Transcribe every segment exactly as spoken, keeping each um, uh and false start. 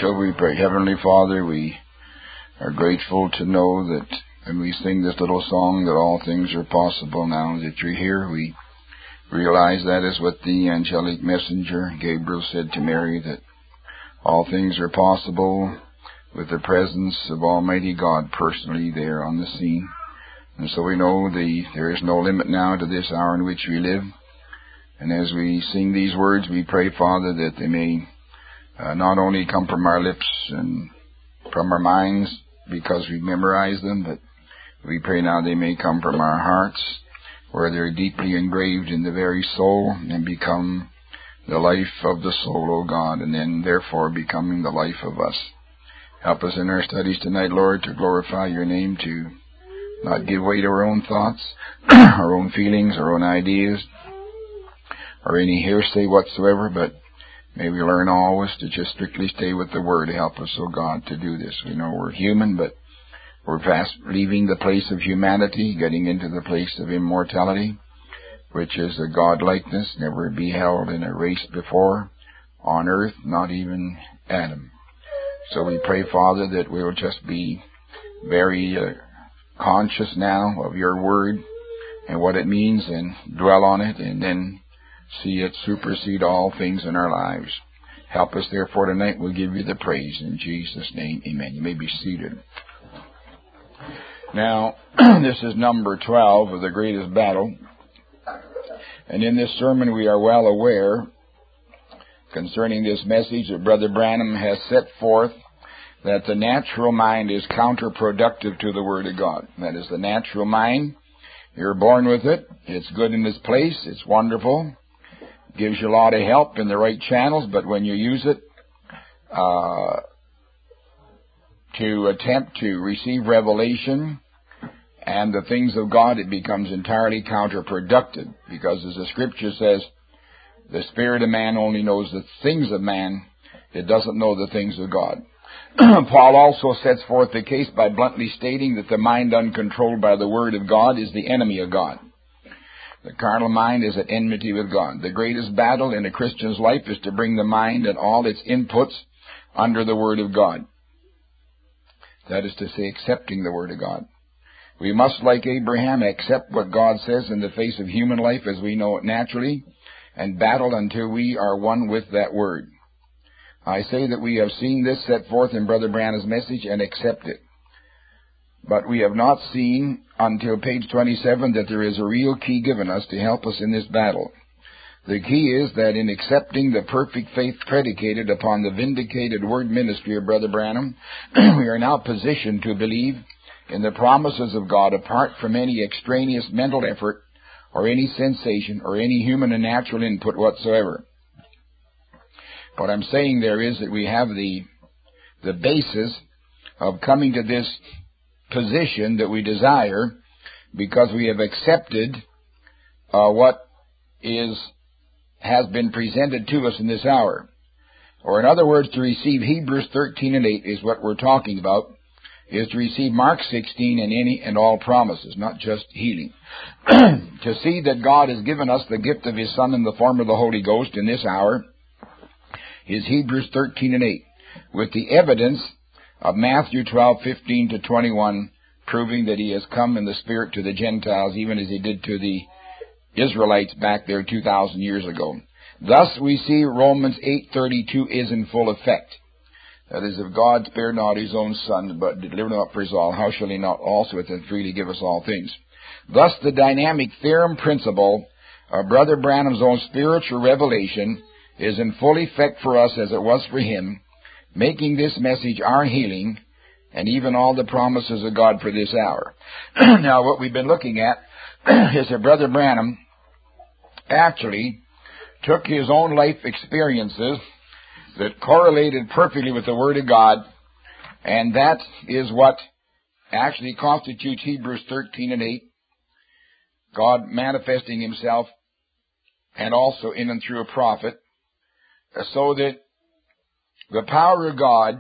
So we pray. Heavenly Father, we are grateful to know that when we sing this little song that all things are possible now that you're here. We realize that is what the angelic messenger Gabriel said to Mary, that all things are possible with the presence of Almighty God personally there on the scene. And so we know the there is no limit now to this hour in which we live. And as we sing these words, we pray, Father, that they may uh, not only come from our lips and from our minds because we memorize them, but we pray now they may come from our hearts, where they're deeply engraved in the very soul and become the life of the soul, O God, and then therefore becoming the life of us. Help us in our studies tonight, Lord, to glorify your name, to not give way to our own thoughts, our own feelings, our own ideas, or any hearsay whatsoever, but may we learn always to just strictly stay with the Word. Help us, O God, to do this. We know we're human, but we're fast leaving the place of humanity, getting into the place of immortality, which is a God-likeness never beheld in a race before on earth, not even Adam. So we pray, Father, that we'll just be very uh, conscious now of your Word and what it means, and dwell on it, and then see it supersede all things in our lives. Help us, therefore, tonight. We'll give you the praise. In Jesus' name, amen. You may be seated. Now, this is number twelve of the greatest battle. And in this sermon, we are well aware concerning this message that Brother Branham has set forth that the natural mind is counterproductive to the Word of God. That is, the natural mind, you're born with it. It's good in its place. It's wonderful. Gives you a lot of help in the right channels, but when you use it uh, to attempt to receive revelation and the things of God, it becomes entirely counterproductive, because as the Scripture says, the spirit of man only knows the things of man, it doesn't know the things of God. Paul also sets forth the case by bluntly stating that the mind uncontrolled by the Word of God is the enemy of God. The carnal mind is at enmity with God. The greatest battle in a Christian's life is to bring the mind and all its inputs under the Word of God. That is to say, accepting the Word of God. We must, like Abraham, accept what God says in the face of human life as we know it naturally, and battle until we are one with that Word. I say that we have seen this set forth in Brother Branham's message and accept it. But we have not seen until page twenty-seven that there is a real key given us to help us in this battle. The key is that in accepting the perfect faith predicated upon the vindicated word ministry of Brother Branham, we are now positioned to believe in the promises of God apart from any extraneous mental effort or any sensation or any human and natural input whatsoever. What I'm saying there is that we have the the basis of coming to this position that we desire because we have accepted uh, what is has been presented to us in this hour. Or in other words, to receive Hebrews thirteen and eight is what we're talking about, is to receive Mark sixteen and any and all promises, not just healing. To see that God has given us the gift of His Son in the form of the Holy Ghost in this hour is Hebrews thirteen and eight, with the evidence of Matthew twelve, fifteen to twenty-one, proving that He has come in the Spirit to the Gentiles, even as He did to the Israelites back there two thousand years ago. Thus we see Romans eight thirty-two is in full effect. That is, if God spared not His own Son, but delivered Him up for us all, how shall He not also with Him freely give us all things? Thus the dynamic theorem principle of Brother Branham's own spiritual revelation is in full effect for us as it was for him, making this message our healing and even all the promises of God for this hour. Now, what we've been looking at is that Brother Branham actually took his own life experiences that correlated perfectly with the Word of God, and that is what actually constitutes Hebrews thirteen and eight, God manifesting Himself and also in and through a prophet, so that the power of God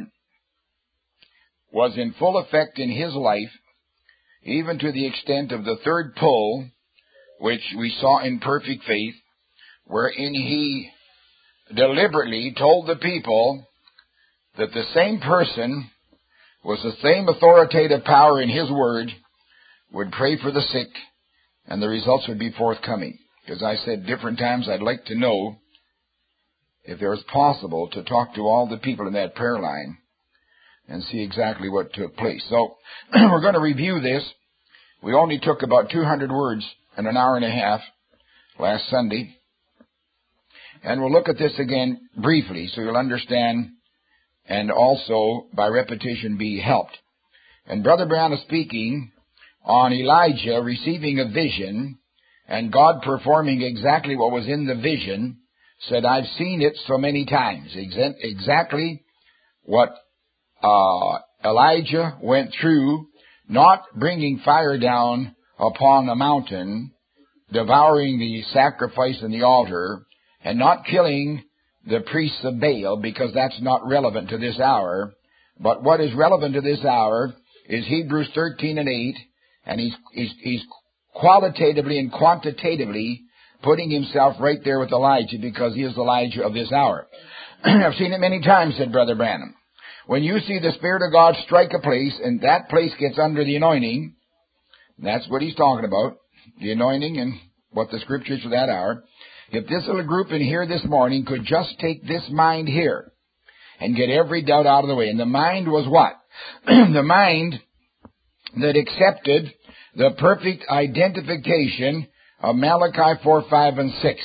was in full effect in his life, even to the extent of the third pull, which we saw in perfect faith, wherein he deliberately told the people that the same person with the same authoritative power in his word would pray for the sick, and the results would be forthcoming. Because I said different times, I'd like to know if it was possible to talk to all the people in that prayer line and see exactly what took place. So we're going to review this. We only took about two hundred words in an hour and a half last Sunday. And we'll look at this again briefly so you'll understand and also by repetition be helped. And Brother Brown is speaking on Elijah receiving a vision and God performing exactly what was in the vision. Said, I've seen it so many times. Exactly what uh, Elijah went through, not bringing fire down upon a mountain, devouring the sacrifice in the altar, and not killing the priests of Baal, because that's not relevant to this hour. But what is relevant to this hour is Hebrews thirteen and eight, and he's, he's, he's qualitatively and quantitatively putting himself right there with Elijah, because he is Elijah of this hour. I've seen it many times, said Brother Branham. When you see the Spirit of God strike a place, and that place gets under the anointing, that's what he's talking about, the anointing and what the Scriptures for that hour. If this little group in here this morning could just take this mind here and get every doubt out of the way. And the mind was what? The mind that accepted the perfect identification of Malachi four, five, and six.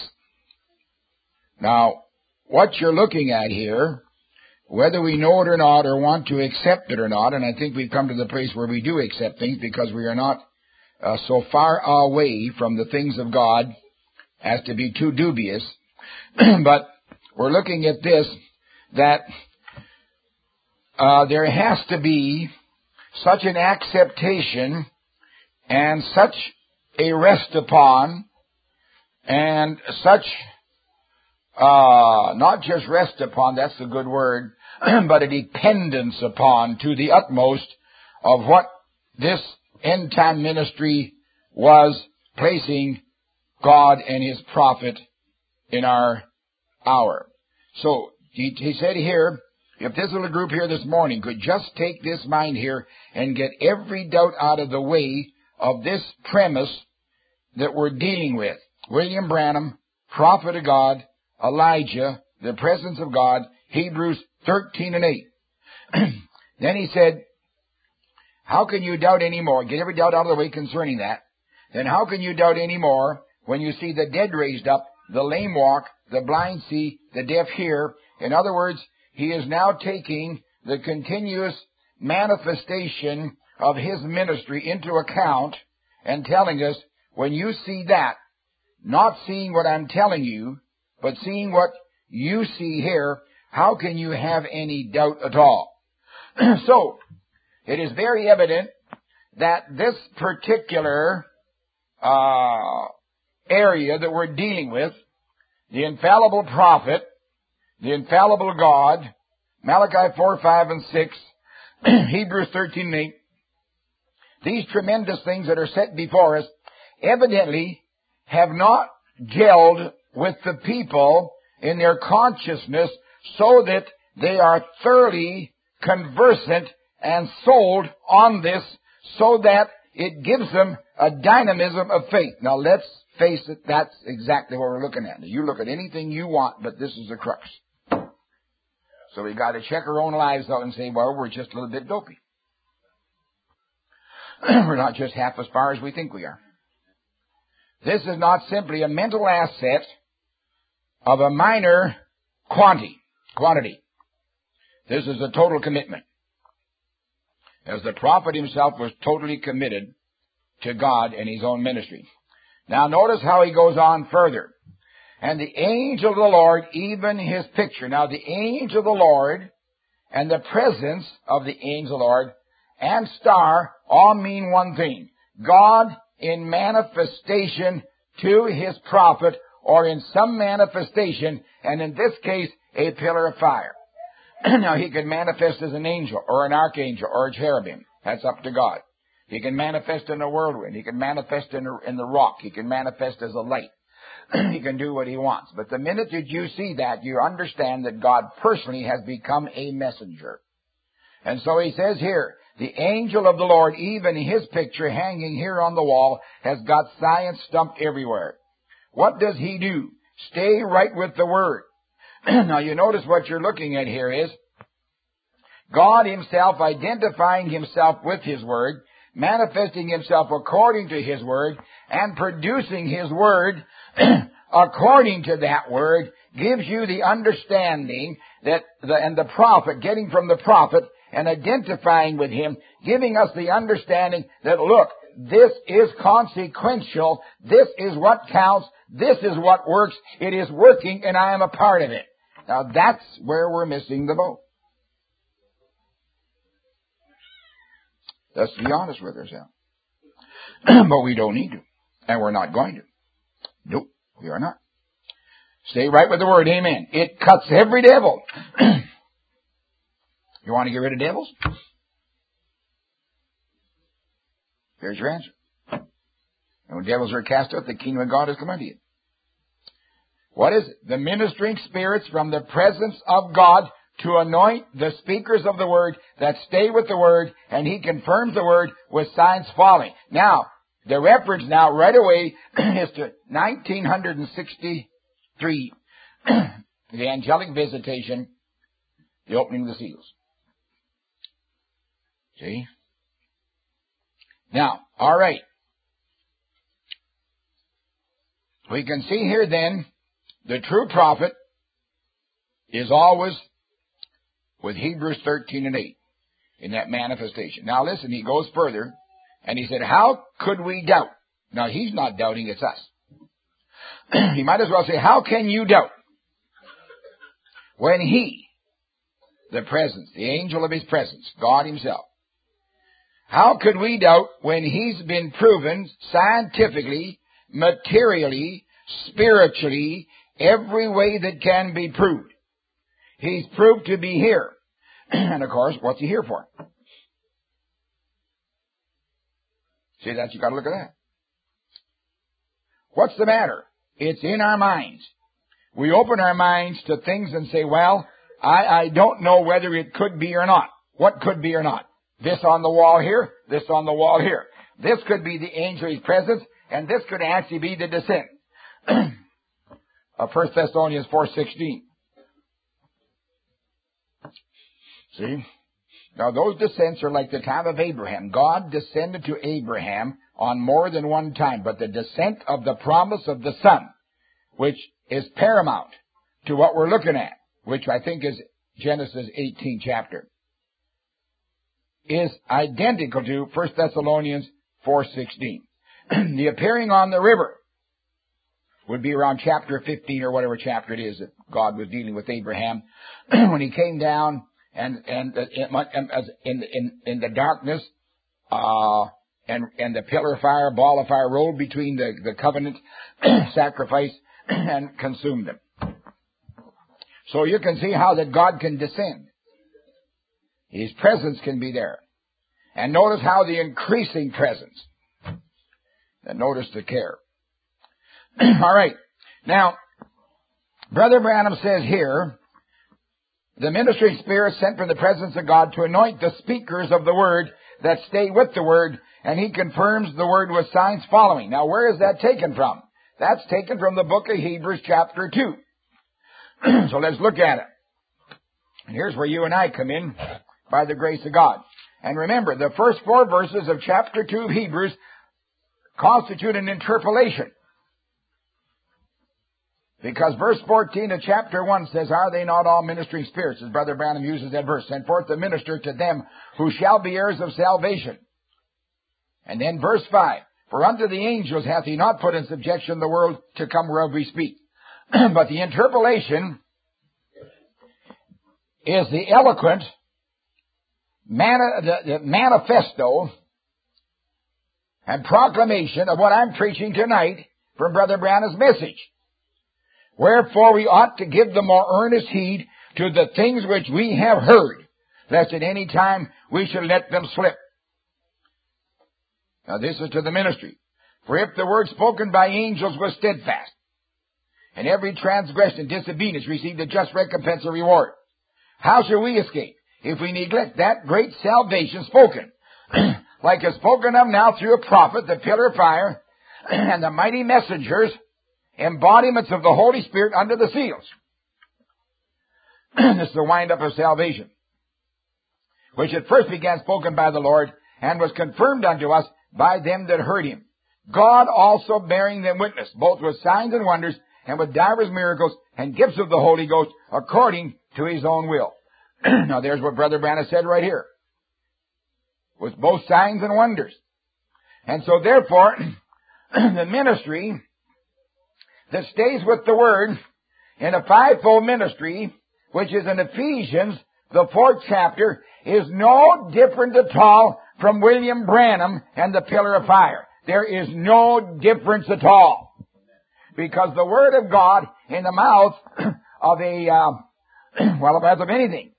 Now, what you're looking at here, whether we know it or not, or want to accept it or not, and I think we've come to the place where we do accept things because we are not uh, so far away from the things of God as to be too dubious. But we're looking at this, that uh, there has to be such an acceptation and such a rest upon, and such, uh, not just rest upon, that's a good word, but a dependence upon to the utmost of what this end-time ministry was placing God and His prophet in our hour. So, he, he said here, if this little group here this morning could just take this mind here and get every doubt out of the way of this premise that we're dealing with. William Branham, prophet of God, Elijah, the presence of God, Hebrews thirteen and eight. Then he said, how can you doubt anymore? Get every doubt out of the way concerning that. Then how can you doubt anymore when you see the dead raised up, the lame walk, the blind see, the deaf hear? In other words, he is now taking the continuous manifestation of his ministry into account and telling us, when you see that, not seeing what I'm telling you, but seeing what you see here, how can you have any doubt at all? So, it is very evident that this particular uh, area that we're dealing with, the infallible prophet, the infallible God, Malachi four, five, and six, Hebrews thirteen and eight, these tremendous things that are set before us evidently have not gelled with the people in their consciousness so that they are thoroughly conversant and sold on this, so that it gives them a dynamism of faith. Now let's face it, that's exactly what we're looking at. You look at anything you want, but this is the crux. So we've got to check our own lives out and say, well, we're just a little bit dopey. We're not just half as far as we think we are. This is not simply a mental asset of a minor quantity. quantity. This is a total commitment. As the prophet himself was totally committed to God and his own ministry. Now notice how he goes on further. And the angel of the Lord, even his picture. Now the angel of the Lord and the presence of the angel of the Lord and star all mean one thing. God in manifestation to his prophet, or in some manifestation, and in this case, a pillar of fire. Now, he can manifest as an angel, or an archangel, or a cherubim. That's up to God. He can manifest in a whirlwind. He can manifest in, a, in the rock. He can manifest as a light. he can do what he wants. But the minute that you see that, you understand that God personally has become a messenger. And so he says here, the angel of the Lord, even his picture hanging here on the wall, has got science stumped everywhere. What does he do? Stay right with the Word. Now you notice what you're looking at here is God himself identifying himself with his Word, manifesting himself according to his Word, and producing his Word according to that Word, gives you the understanding that, the, and the prophet, getting from the prophet and identifying with him, giving us the understanding that, look, this is consequential, this is what counts, this is what works, it is working, and I am a part of it. Now that's where we're missing the boat. Let's be honest with ourselves. But we don't need to. And we're not going to. Nope, we are not. Stay right with the Word, amen. It cuts every devil. You want to get rid of devils? There's your answer. And when devils are cast out, the kingdom of God has come unto you. What is it? The ministering spirits from the presence of God to anoint the speakers of the Word that stay with the Word, and he confirms the Word with signs following. Now, the reference now right away is to nineteen sixty-three, the angelic visitation, the opening of the seals. See? Now, all right. We can see here then, the true prophet is always with Hebrews thirteen and eight in that manifestation. Now listen, he goes further, and he said, how could we doubt? Now he's not doubting, it's us. He might as well say, how can you doubt? When he, the presence, the angel of his presence, God himself, how could we doubt when he's been proven scientifically, materially, spiritually, every way that can be proved? He's proved to be here. And of course, what's he here for? See that? You got to look at that. What's the matter? It's in our minds. We open our minds to things and say, well, I, I don't know whether it could be or not. What could be or not? This on the wall here, this on the wall here. This could be the angel's presence, and this could actually be the descent of First Thessalonians four sixteen. See? Now those descents are like the time of Abraham. God descended to Abraham on more than one time, but the descent of the promise of the Son, which is paramount to what we're looking at, which I think is Genesis eighteen chapter, is identical to First Thessalonians four sixteen. The appearing on the river would be around chapter fifteen or whatever chapter it is that God was dealing with Abraham when he came down and and in in in the darkness uh and and the pillar of fire, ball of fire rolled between the the covenant sacrifice and consumed them. So you can see how that God can descend. His presence can be there. And notice how the increasing presence. And notice the care. All right. Now, Brother Branham says here, the ministering spirit sent from the presence of God to anoint the speakers of the Word that stay with the Word, and he confirms the Word with signs following. Now, where is that taken from? That's taken from the book of Hebrews chapter two. So let's look at it. And here's where you and I come in by the grace of God. And remember, the first four verses of chapter two of Hebrews constitute an interpolation. Because verse fourteen of chapter one says, are they not all ministering spirits? As Brother Branham uses that verse. Send forth the minister to them who shall be heirs of salvation. And then verse five. For unto the angels hath he not put in subjection the world to come whereof we speak. But the interpolation is the eloquent mani- the, the manifesto and proclamation of what I'm preaching tonight from Brother Branham's message. Wherefore we ought to give the more earnest heed to the things which we have heard, lest at any time we should let them slip. Now this is to the ministry. For if the word spoken by angels was steadfast, and every transgression and disobedience receive the just recompense or reward. How shall we escape if we neglect that great salvation spoken, like is spoken of now through a prophet, the pillar of fire, and the mighty messengers, embodiments of the Holy Spirit under the seals? This is the wind-up of salvation, which at first began spoken by the Lord, and was confirmed unto us by them that heard him. God also bearing them witness, both with signs and wonders, and with divers miracles, and gifts of the Holy Ghost, according to his own will. Now there's what Brother Branham said right here. With both signs and wonders. And so therefore, the ministry that stays with the Word in a fivefold ministry, which is in Ephesians, the fourth chapter, is no different at all from William Branham and the pillar of fire. There is no difference at all. Because the Word of God in the mouth of a, uh, well, as of anything,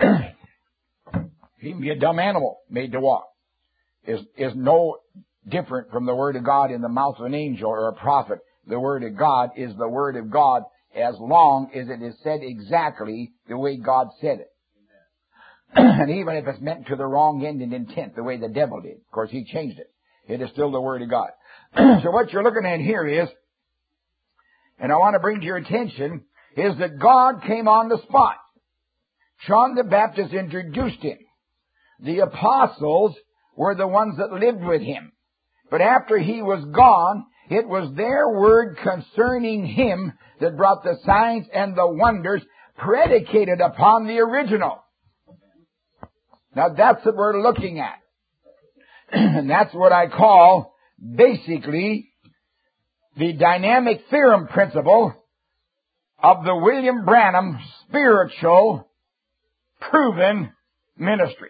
even be a dumb animal made to walk, is, is no different from the Word of God in the mouth of an angel or a prophet. The Word of God is the Word of God as long as it is said exactly the way God said it. And even if it's meant to the wrong end and intent, the way the devil did. Of course, he changed it. It is still the Word of God. So what you're looking at here is, and I want to bring to your attention, is that God came on the spot. John the Baptist introduced him. The apostles were the ones that lived with him. But after he was gone, it was their word concerning him that brought the signs and the wonders predicated upon the original. Now that's what we're looking at. And that's what I call basically the dynamic theorem principle of the William Branham spiritual proven ministry.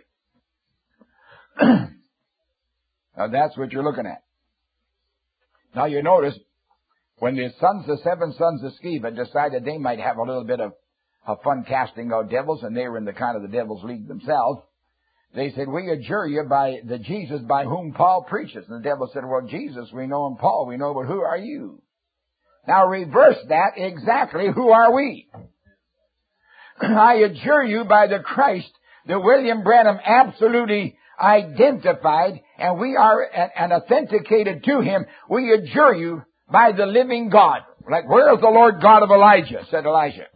Now that's what you're looking at. Now you notice, when the sons, the seven sons of Sceva decided they might have a little bit of, of fun casting out devils, and they were in the kind of the devil's league themselves, they said, we adjure you by the Jesus by whom Paul preaches. And the devil said, well, Jesus, we know, and Paul we know, but who are you? Now reverse that exactly. Who are we? I adjure you by the Christ that William Branham absolutely identified, and we are and authenticated to him. We adjure you by the living God. Like, where is the Lord God of Elijah? Said Elijah.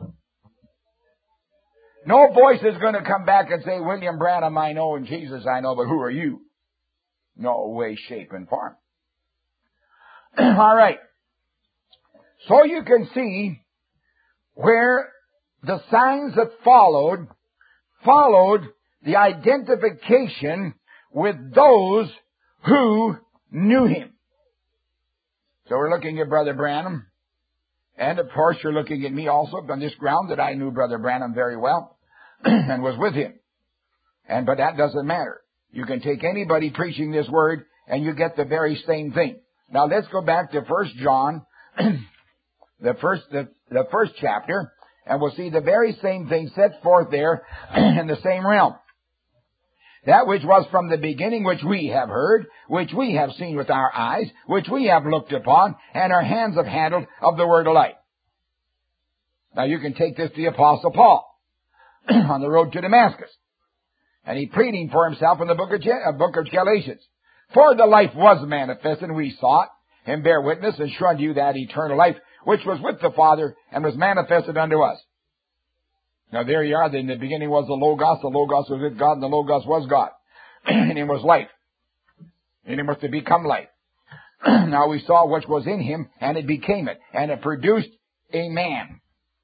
No voice is going to come back and say, William Branham I know and Jesus I know, but who are you? No way, shape, and form. All right. So you can see where the signs that followed, followed the identification with those who knew him. So we're looking at Brother Branham. And of course you're looking at me also on this ground that I knew Brother Branham very well and was with him. And but that doesn't matter. You can take anybody preaching this word and you get the very same thing. Now let's go back to First John, the first the, the first chapter, and we'll see the very same thing set forth there in the same realm. That which was from the beginning, which we have heard, which we have seen with our eyes, which we have looked upon, and our hands have handled of the word of life. Now you can take this to the Apostle Paul on the road to Damascus. And he pleading for himself in the book of, Je- uh, book of Galatians. For the life was manifest, and we saw it, and bear witness, and shew unto you that eternal life, which was with the Father, and was manifested unto us. Now there you are. In the beginning was the Logos. The Logos was with God, and the Logos was God. And he was life. And he was to become life. Now we saw what was in him, and it became it. And it produced a man.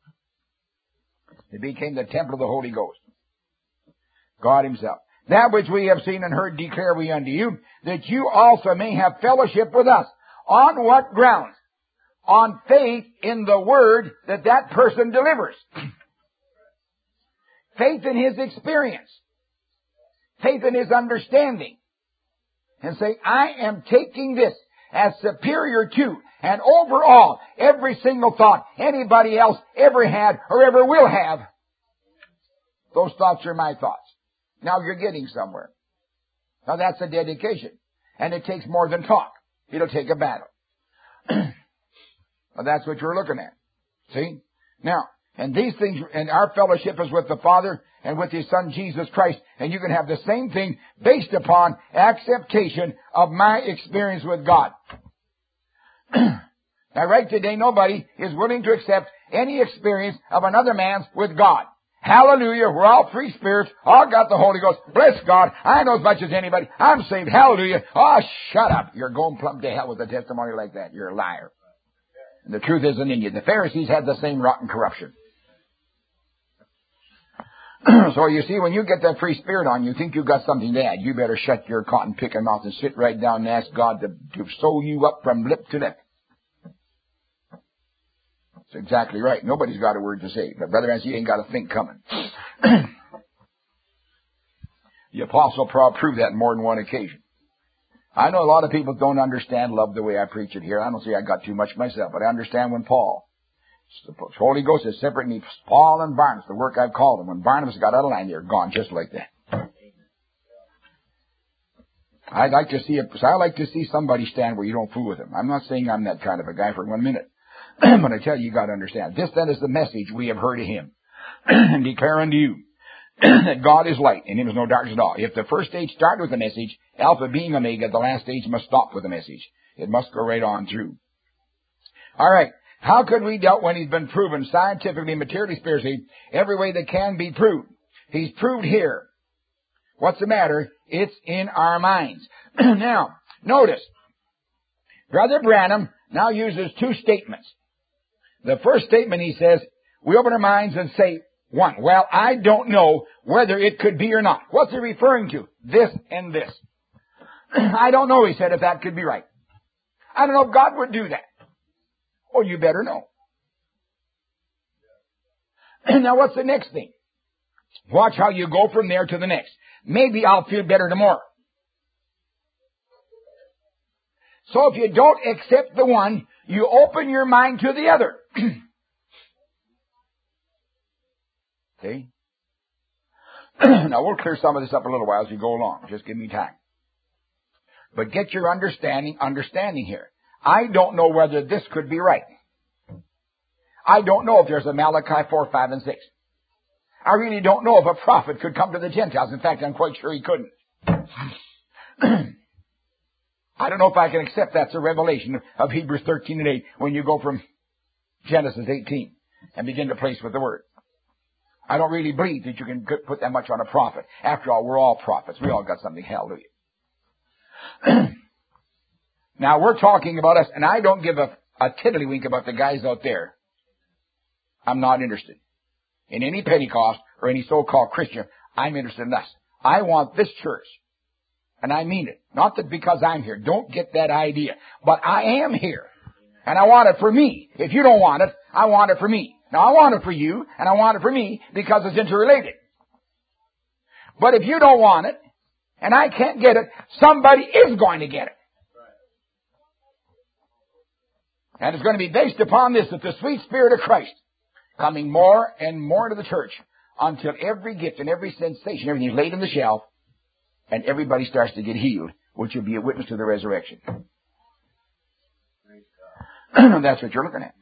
It became the temple of the Holy Ghost. God himself. That which we have seen and heard declare we unto you, that you also may have fellowship with us. On what grounds? On faith in the word that that person delivers. Faith in his experience. Faith in his understanding. And say, I am taking this as superior to and overall every single thought anybody else ever had or ever will have. Those thoughts are my thoughts. Now you're getting somewhere. Now that's a dedication. And it takes more than talk. It'll take a battle. Well, that's what you're looking at. See? Now, and these things, and our fellowship is with the Father and with His Son, Jesus Christ. And you can have the same thing based upon acceptation of my experience with God. Now, right today, nobody is willing to accept any experience of another man's with God. Hallelujah. We're all free spirits. All got the Holy Ghost. Bless God. I know as much as anybody. I'm saved. Hallelujah. Oh, shut up. You're going plumb to hell with a testimony like that. You're a liar. And the truth isn't in you. The Pharisees had the same rotten corruption. So you see, when you get that free spirit on, you think you've got something to add. You better shut your cotton picking mouth and sit right down and ask God to, to sew you up from lip to lip. That's exactly right. Nobody's got a word to say. But Brother Ansel, you ain't got a think coming. The Apostle Paul proved that on more than one occasion. I know a lot of people don't understand love the way I preach it here. I don't say I got too much myself, but I understand when Paul, the Holy Ghost is separating me, Paul and Barnabas, the work I've called them. When Barnabas got out of line, they're gone just like that. I'd like to see it, I like to see somebody stand where you don't fool with him. I'm not saying I'm that kind of a guy for one minute. But I tell you, you got to understand. This then is the message we have heard of Him. And declare unto you that God is light, and Him is no darkness at all. If the first stage started with the message, Alpha being Omega, the last stage must stop with the message. It must go right on through. All right. How could we doubt when He's been proven scientifically, materially, spiritually, every way that can be proved? He's proved here. What's the matter? It's in our minds. Now, notice, Brother Branham now uses two statements. The first statement, he says, we open our minds and say, one, well, I don't know whether it could be or not. What's he referring to? This and this. I don't know, he said, if that could be right. I don't know if God would do that. Well, you better know. Now, what's the next thing? Watch how you go from there to the next. Maybe I'll feel better tomorrow. So if you don't accept the one, you open your mind to the other. See? Now, we'll clear some of this up a little while as we go along. Just give me time. But get your understanding, understanding here. I don't know whether this could be right. I don't know if there's a Malachi four, five, and six. I really don't know if a prophet could come to the Gentiles. In fact, I'm quite sure he couldn't. I don't know if I can accept that's a revelation of Hebrews thirteen and eight when you go from Genesis eighteen and begin to place with the Word. I don't really believe that you can put that much on a prophet. After all, we're all prophets. We all got something. Hallelujah. Now, we're talking about us, and I don't give a, a tiddlywink about the guys out there. I'm not interested in any Pentecost or any so-called Christian. I'm interested in us. I want this church. And I mean it. Not that because I'm here. Don't get that idea. But I am here. And I want it for me. If you don't want it, I want it for me. Now, I want it for you, and I want it for me because it's interrelated. But if you don't want it, and I can't get it, somebody is going to get it. And it's going to be based upon this, that the sweet Spirit of Christ coming more and more to the church until every gift and every sensation, everything is laid on the shelf, and everybody starts to get healed, which will be a witness to the resurrection. That's what you're looking at.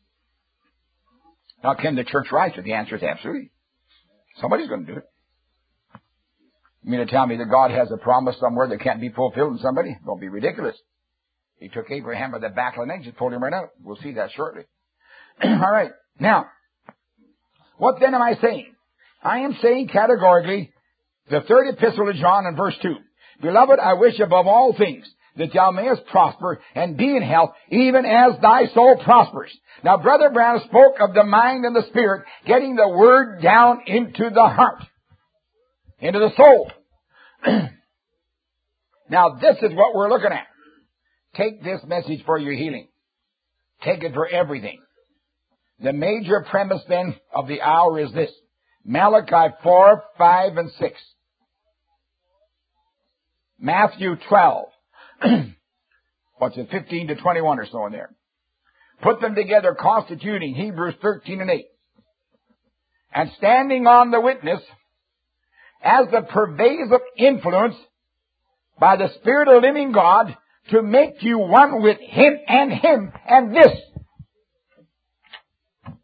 Now, can the church rise? The answer is absolutely. Somebody's going to do it. You mean to tell me that God has a promise somewhere that can't be fulfilled in somebody? Don't be ridiculous. He took Abraham by the back of the neck and pulled him right out. We'll see that shortly. All right. Now, what then am I saying? I am saying categorically the third epistle of John in verse two. Beloved, I wish above all things that thou mayest prosper and be in health, even as thy soul prospers. Now, Brother Brown spoke of the mind and the spirit getting the word down into the heart, into the soul. Now, this is what we're looking at. Take this message for your healing. Take it for everything. The major premise, then, of the hour is this. Malachi four, five, and six. Matthew twelve. What's it, fifteen to twenty-one or so in there. Put them together, constituting Hebrews thirteen and eight. And standing on the witness as the pervasive influence by the Spirit of the living God to make you one with Him and Him and this.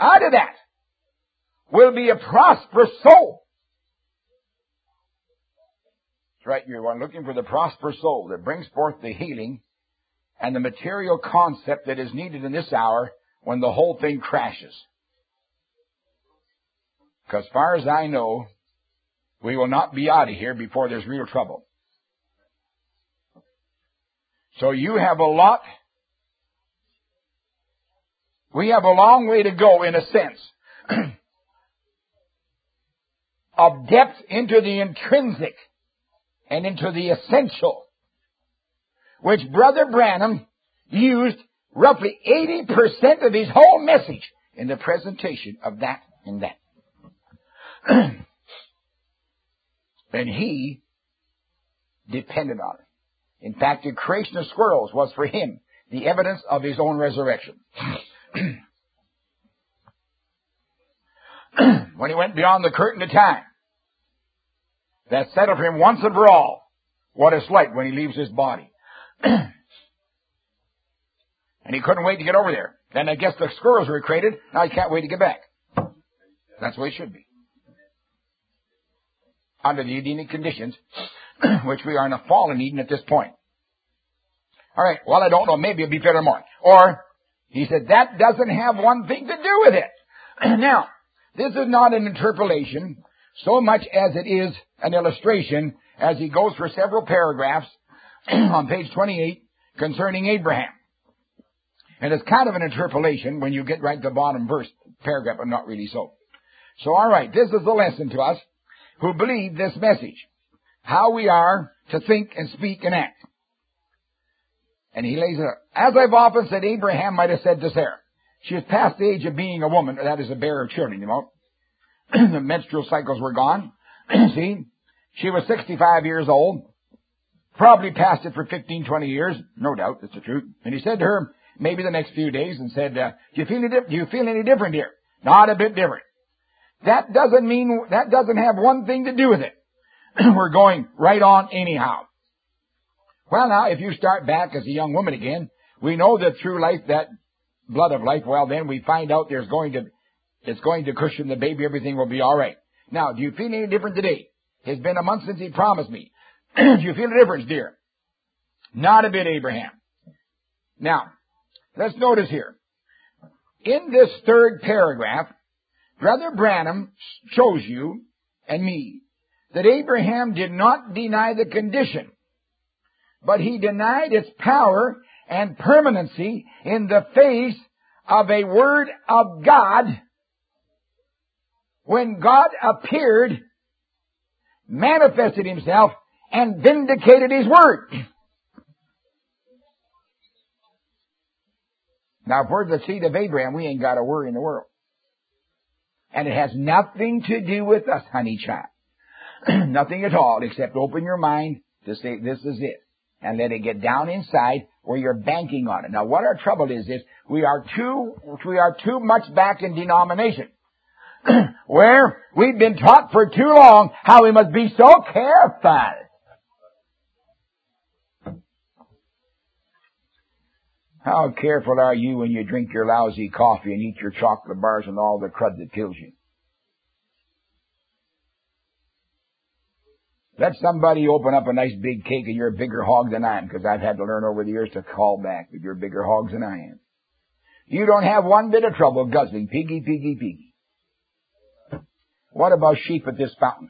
out of that will be a prosperous soul. That's right, you're looking for the prosperous soul that brings forth the healing and the material concept that is needed in this hour when the whole thing crashes. Because as far as I know, we will not be out of here before there's real trouble. So you have a lot, we have a long way to go in a sense of depth into the intrinsic and into the essential, which Brother Branham used roughly eighty percent of his whole message in the presentation of that and that. And he depended on it. In fact, the creation of squirrels was for him the evidence of his own resurrection. When he went beyond the curtain of time, that settled for him once and for all what it's like when he leaves his body. And he couldn't wait to get over there. Then I guess the squirrels were created. Now he can't wait to get back. That's the way it should be. Under the Edenic conditions, which we are in a fallen Eden at this point. All right, well, I don't know. Maybe it'll be better tomorrow. Or, he said, that doesn't have one thing to do with it. Now, this is not an interpolation so much as it is an illustration as he goes for several paragraphs on page twenty-eight concerning Abraham. And it's kind of an interpolation when you get right to the bottom verse, paragraph, but not really so. So, all right, this is a lesson to us who believe this message, how we are to think and speak and act. And he lays it out. As I've often said, Abraham might have said to Sarah, she was past the age of being a woman, that is a bearer of children, you know. The menstrual cycles were gone. See, she was sixty-five years old, probably past it for fifteen, twenty years, no doubt, that's the truth. And he said to her, maybe the next few days, and said, uh, do you feel any di- do you feel any different here? Not a bit different. That doesn't mean, that doesn't have one thing to do with it. We're going right on anyhow. Well, now, if you start back as a young woman again, we know that through life, that blood of life, well, then we find out there's going to, it's going to cushion the baby, everything will be all right. Now, do you feel any different today? It's been a month since he promised me. Do you feel a difference, dear? Not a bit, Abraham. Now, let's notice here. In this third paragraph, Brother Branham shows you and me that Abraham did not deny the condition, but he denied its power and permanency in the face of a word of God when God appeared, manifested himself, and vindicated his word. Now, if we're the seed of Abraham, we ain't got a worry in the world. And it has nothing to do with us, honey child. Nothing at all, except open your mind to say, this is it. And let it get down inside where you're banking on it. Now, what our trouble is, is we are too, we are too much back in denomination. Where we've been taught for too long how we must be so careful. How careful are you when you drink your lousy coffee and eat your chocolate bars and all the crud that kills you? Let somebody open up a nice big cake and you're a bigger hog than I am, because I've had to learn over the years to call back that you're bigger hogs than I am. You don't have one bit of trouble guzzling piggy, piggy, piggy. What about sheep at this fountain?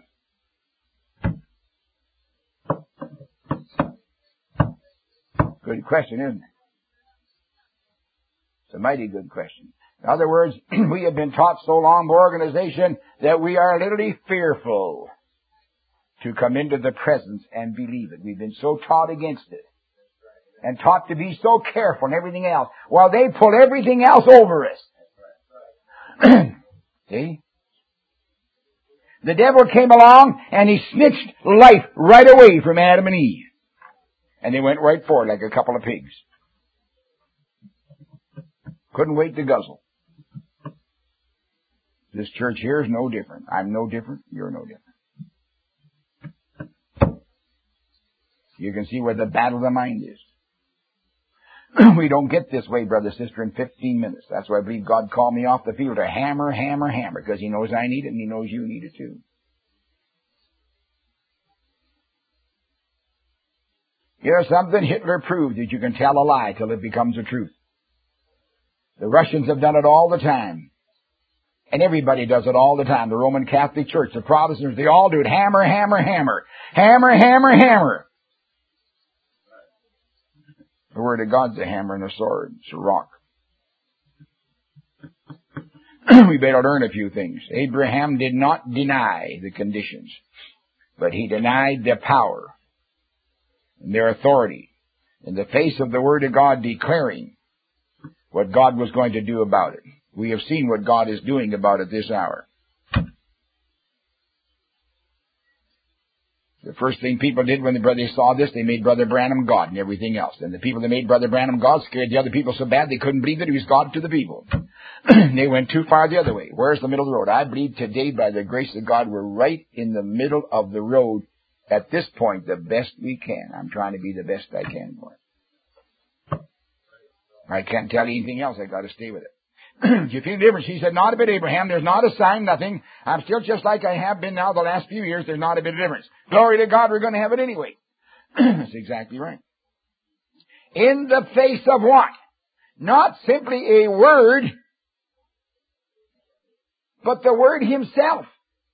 Good question, isn't it? It's a mighty good question. In other words, we have been taught so long by organization that we are literally fearful to come into the presence and believe it. We've been so taught against it. And taught to be so careful and everything else. While they pull everything else over us. See? The devil came along and he snitched life right away from Adam and Eve. And they went right for it like a couple of pigs. Couldn't wait to guzzle. This church here is no different. I'm no different. You're no different. You can see where the battle of the mind is. We don't get this way, brother, sister, in fifteen minutes. That's why I believe God called me off the field to hammer, hammer, hammer, because He knows I need it and He knows you need it too. Here's something Hitler proved, that you can tell a lie till it becomes a truth. The Russians have done it all the time. And everybody does it all the time. The Roman Catholic Church, the Protestants, they all do it. Hammer, hammer, hammer. Hammer, hammer, hammer. The Word of God's a hammer and a sword. It's a rock. We better learn a few things. Abraham did not deny the conditions, but he denied their power and their authority in the face of the Word of God declaring what God was going to do about it. We have seen what God is doing about it this hour. The first thing people did when the brothers saw this, they made Brother Branham God and everything else. And the people that made Brother Branham God scared the other people so bad they couldn't believe that he was God to the people. They went too far the other way. Where's the middle of the road? I believe today, by the grace of God, we're right in the middle of the road at this point, the best we can. I'm trying to be the best I can for it. I can't tell you anything else. I've got to stay with it. Do you feel the difference? He said, not a bit, Abraham. There's not a sign, nothing. I'm still just like I have been now the last few years. There's not a bit of difference. Glory to God, we're going to have it anyway. That's exactly right. In the face of what? Not simply a word, but the Word Himself.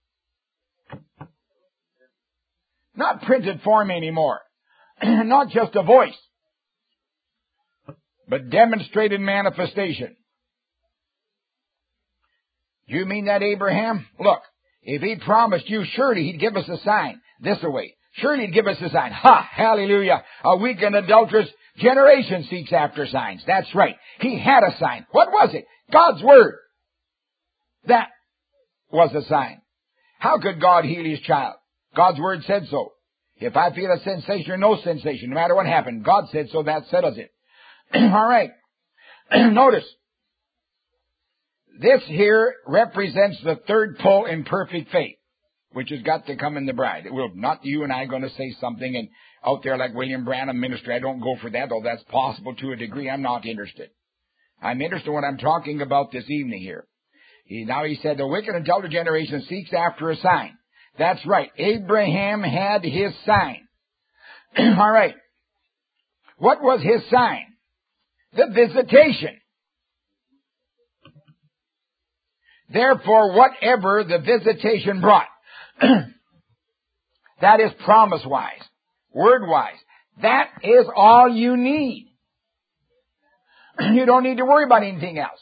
Not printed form anymore. Not just a voice, but demonstrated manifestation. You mean that, Abraham? Look, if He promised you, surely He'd give us a sign this away. Surely He'd give us a sign. Ha! Hallelujah! A weak and adulterous generation seeks after signs. That's right. He had a sign. What was it? God's Word. That was a sign. How could God heal His child? God's Word said so. If I feel a sensation or no sensation, no matter what happened, God said so, that settles it. All right. Notice. This here represents the third pull in perfect faith, which has got to come in the bride. It will not you and I going to say something and out there like William Branham ministry. I don't go for that, though that's possible to a degree. I'm not interested. I'm interested in what I'm talking about this evening here. He, now he said, the wicked and adulterous generation seeks after a sign. That's right. Abraham had his sign. All right. What was his sign? The visitation. Therefore, whatever the visitation brought, that is promise-wise, word-wise, that is all you need. You don't need to worry about anything else.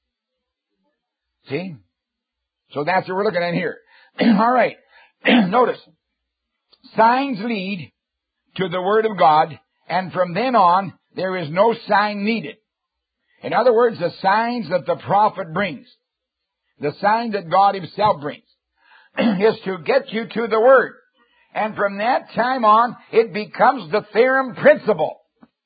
See? So that's what we're looking at here. All right. Notice, signs lead to the Word of God, and from then on, there is no sign needed. In other words, the signs that the prophet brings, the sign that God Himself brings, is to get you to the Word. And from that time on, it becomes the theorem principle.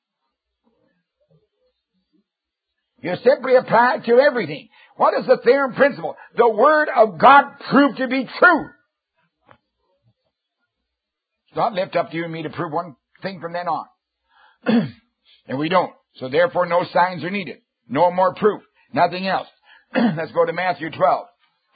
You simply apply it to everything. What is the theorem principle? The Word of God proved to be true. It's not left up to you and me to prove one thing from then on. And we don't. So therefore no signs are needed. No more proof. Nothing else. Let's go to Matthew twelve.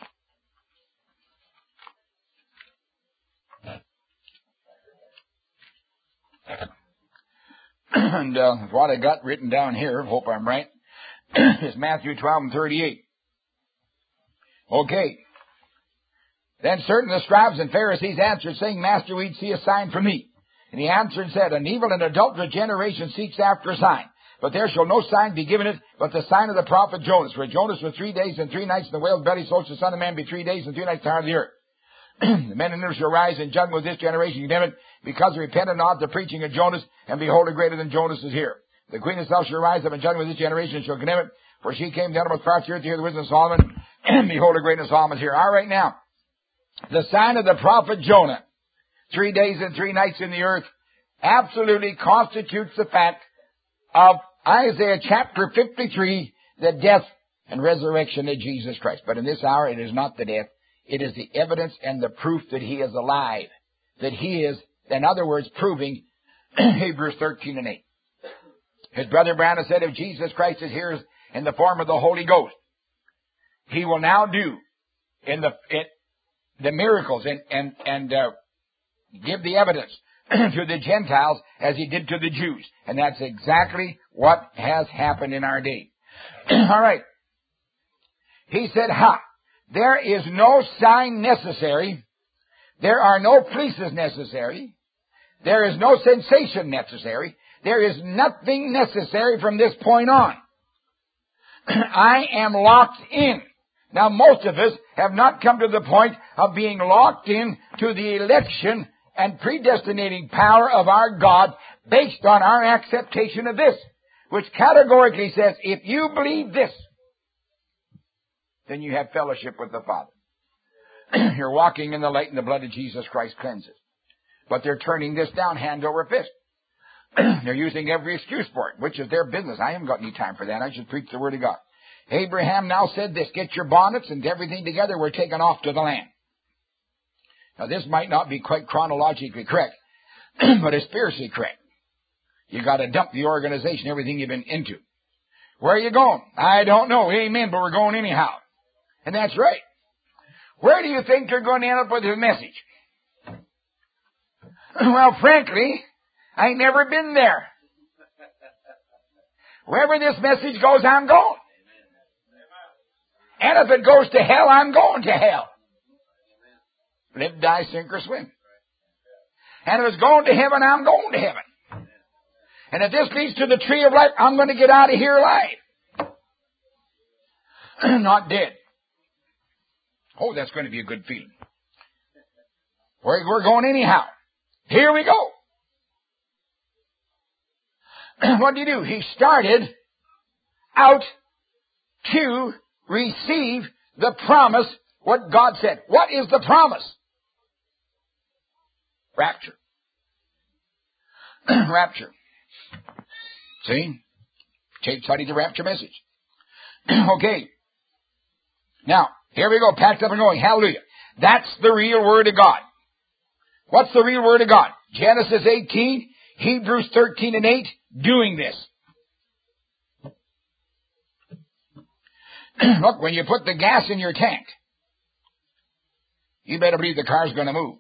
And uh, what I got written down here, hope I'm right, is Matthew twelve and thirty-eight. Okay. Then certain of the scribes and Pharisees answered, saying, Master, we'd see a sign from thee. And he answered and said, An evil and adulterous generation seeks after a sign. But there shall no sign be given it, but the sign of the prophet Jonas. For Jonas was three days and three nights in the whale's belly, so shall the Son of Man be three days and three nights in the heart of the earth. The men and women shall rise and judge with this generation, condemn it, because they repented not the preaching of Jonas, and behold, a greater than Jonas is here. The queen herself shall rise up and judge with this generation, and shall condemn it, for she came down with parts of the earth to hear the wisdom of Solomon, and behold, a greater than Solomon is here. All right, now, the sign of the prophet Jonah, three days and three nights in the earth, absolutely constitutes the fact of Isaiah chapter fifty-three, the death and resurrection of Jesus Christ. But in this hour, it is not the death. It is the evidence and the proof that He is alive. That He is, in other words, proving Hebrews thirteen and eight. His brother Branham said if Jesus Christ is here in the form of the Holy Ghost, He will now do in the in the miracles and and and uh, give the evidence to the Gentiles as He did to the Jews. And that's exactly what has happened in our day. All right. He said, ha, there is no sign necessary. There are no fleeces necessary. There is no sensation necessary. There is nothing necessary from this point on. I am locked in. Now, most of us have not come to the point of being locked in to the election and predestinating power of our God based on our acceptation of this, which categorically says, if you believe this, then you have fellowship with the Father. You're walking in the light and the blood of Jesus Christ cleanses. But they're turning this down hand over fist. They're using every excuse for it, which is their business. I haven't got any time for that. I should preach the Word of God. Abraham now said this, get your bonnets and everything together. We're taking off to the land. Now, this might not be quite chronologically correct, but it's spiritually correct. You got to dump the organization, everything you've been into. Where are you going? I don't know. Amen, but we're going anyhow. And that's right. Where do you think you're going to end up with this message? Well, frankly, I ain't never been there. Wherever this message goes, I'm going. And if it goes to hell, I'm going to hell. Live, die, sink, or swim. And if it's going to heaven, I'm going to heaven. And if this leads to the tree of life, I'm going to get out of here alive. Not dead. Oh, that's going to be a good feeling. We're, we're going anyhow. Here we go. What did he do? He started out to receive the promise, what God said. What is the promise? Rapture. Rapture. See? Take study the rapture message. Okay. Now, here we go. Packed up and going. Hallelujah. That's the real Word of God. What's the real Word of God? Genesis eighteen, Hebrews thirteen and eight, doing this. Look, when you put the gas in your tank, you better believe the car's going to move.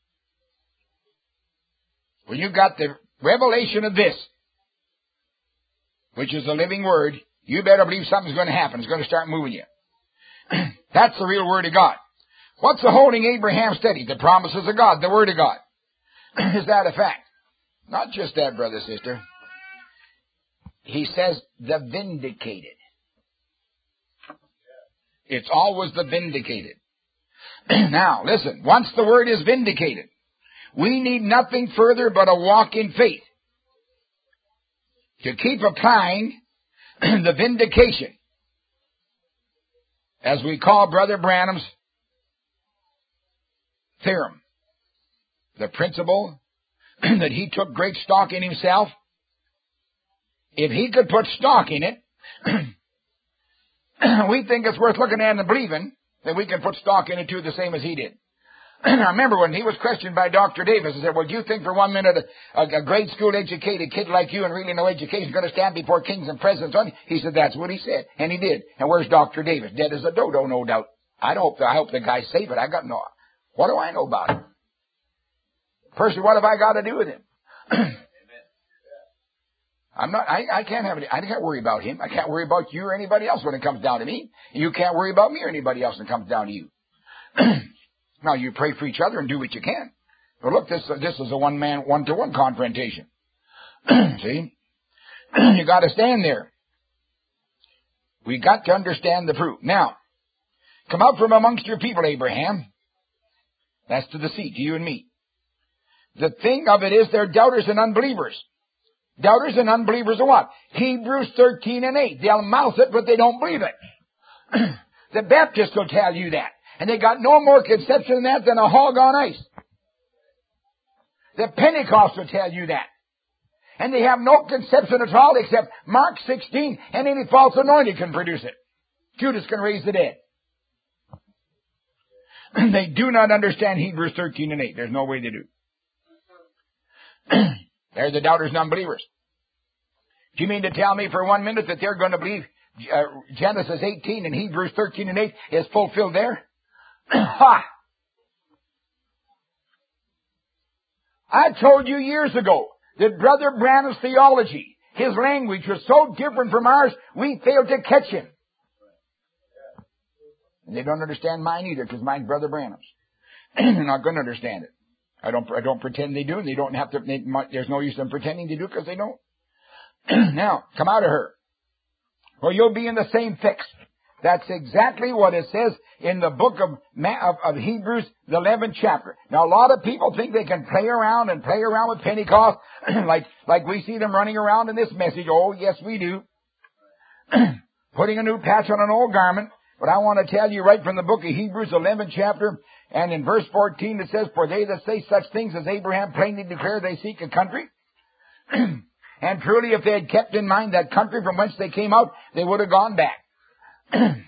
When you've got the revelation of this, which is the living Word, you better believe something's going to happen. It's going to start moving you. That's the real Word of God. What's the holding Abraham steady? The promises of God, the Word of God. Is that a fact? Not just that, brother, sister. He says the vindicated. It's always the vindicated. Now, listen, once the Word is vindicated, we need nothing further but a walk in faith to keep applying the vindication, as we call Brother Branham's theorem. The principle that he took great stock in himself. If he could put stock in it, we think it's worth looking at and believing that we can put stock in it too, the same as he did. I remember when he was questioned by Doctor Davis, he said, well, do you think for one minute a, a, a grade school educated kid like you and really no education is going to stand before kings and presidents? He said, that's what he said. And he did. And where's Doctor Davis? Dead as a dodo, no doubt. I hope, I hope the guy's safe, but I got no, what do I know about him? Personally, what have I got to do with him? I'm not, I, I can't have it. I can't worry about him. I can't worry about you or anybody else when it comes down to me. You can't worry about me or anybody else when it comes down to you. Now, you pray for each other and do what you can. But look, this, this is a one-man, one-to-one confrontation. See? You got to stand there. We got to understand the fruit. Now, come out from amongst your people, Abraham. That's to the seed, to you and me. The thing of it is they're doubters and unbelievers. Doubters and unbelievers are what? Hebrews thirteen and eight. They'll mouth it, but they don't believe it. The Baptists will tell you that. And they got no more conception of that than a hog on ice. The Pentecost will tell you that. And they have no conception at all except Mark sixteen, and any false anointing can produce it. Judas can raise the dead. They do not understand Hebrews thirteen and eight. There's no way they do. They're the doubters and unbelievers. Do you mean to tell me for one minute that they're going to believe uh, Genesis eighteen and Hebrews thirteen and eight is fulfilled there? Ha! I told you years ago that Brother Branham's theology, his language was so different from ours, we failed to catch him. And they don't understand mine either, because mine's Brother Branham's. They're not going to understand it. I don't, I don't pretend they do, and they don't have to, they, there's no use in pretending they do, because they don't. Now, come out of her. Well, you'll be in the same fix. That's exactly what it says in the book of, of, of Hebrews, the eleventh chapter. Now, a lot of people think they can play around and play around with Pentecost, like, like we see them running around in this message. Oh, yes, we do. Putting a new patch on an old garment. But I want to tell you right from the book of Hebrews, eleventh chapter, and in verse fourteen it says, "For they that say such things as Abraham plainly declared, they seek a country." And truly, if they had kept in mind that country from whence they came out, they would have gone back. In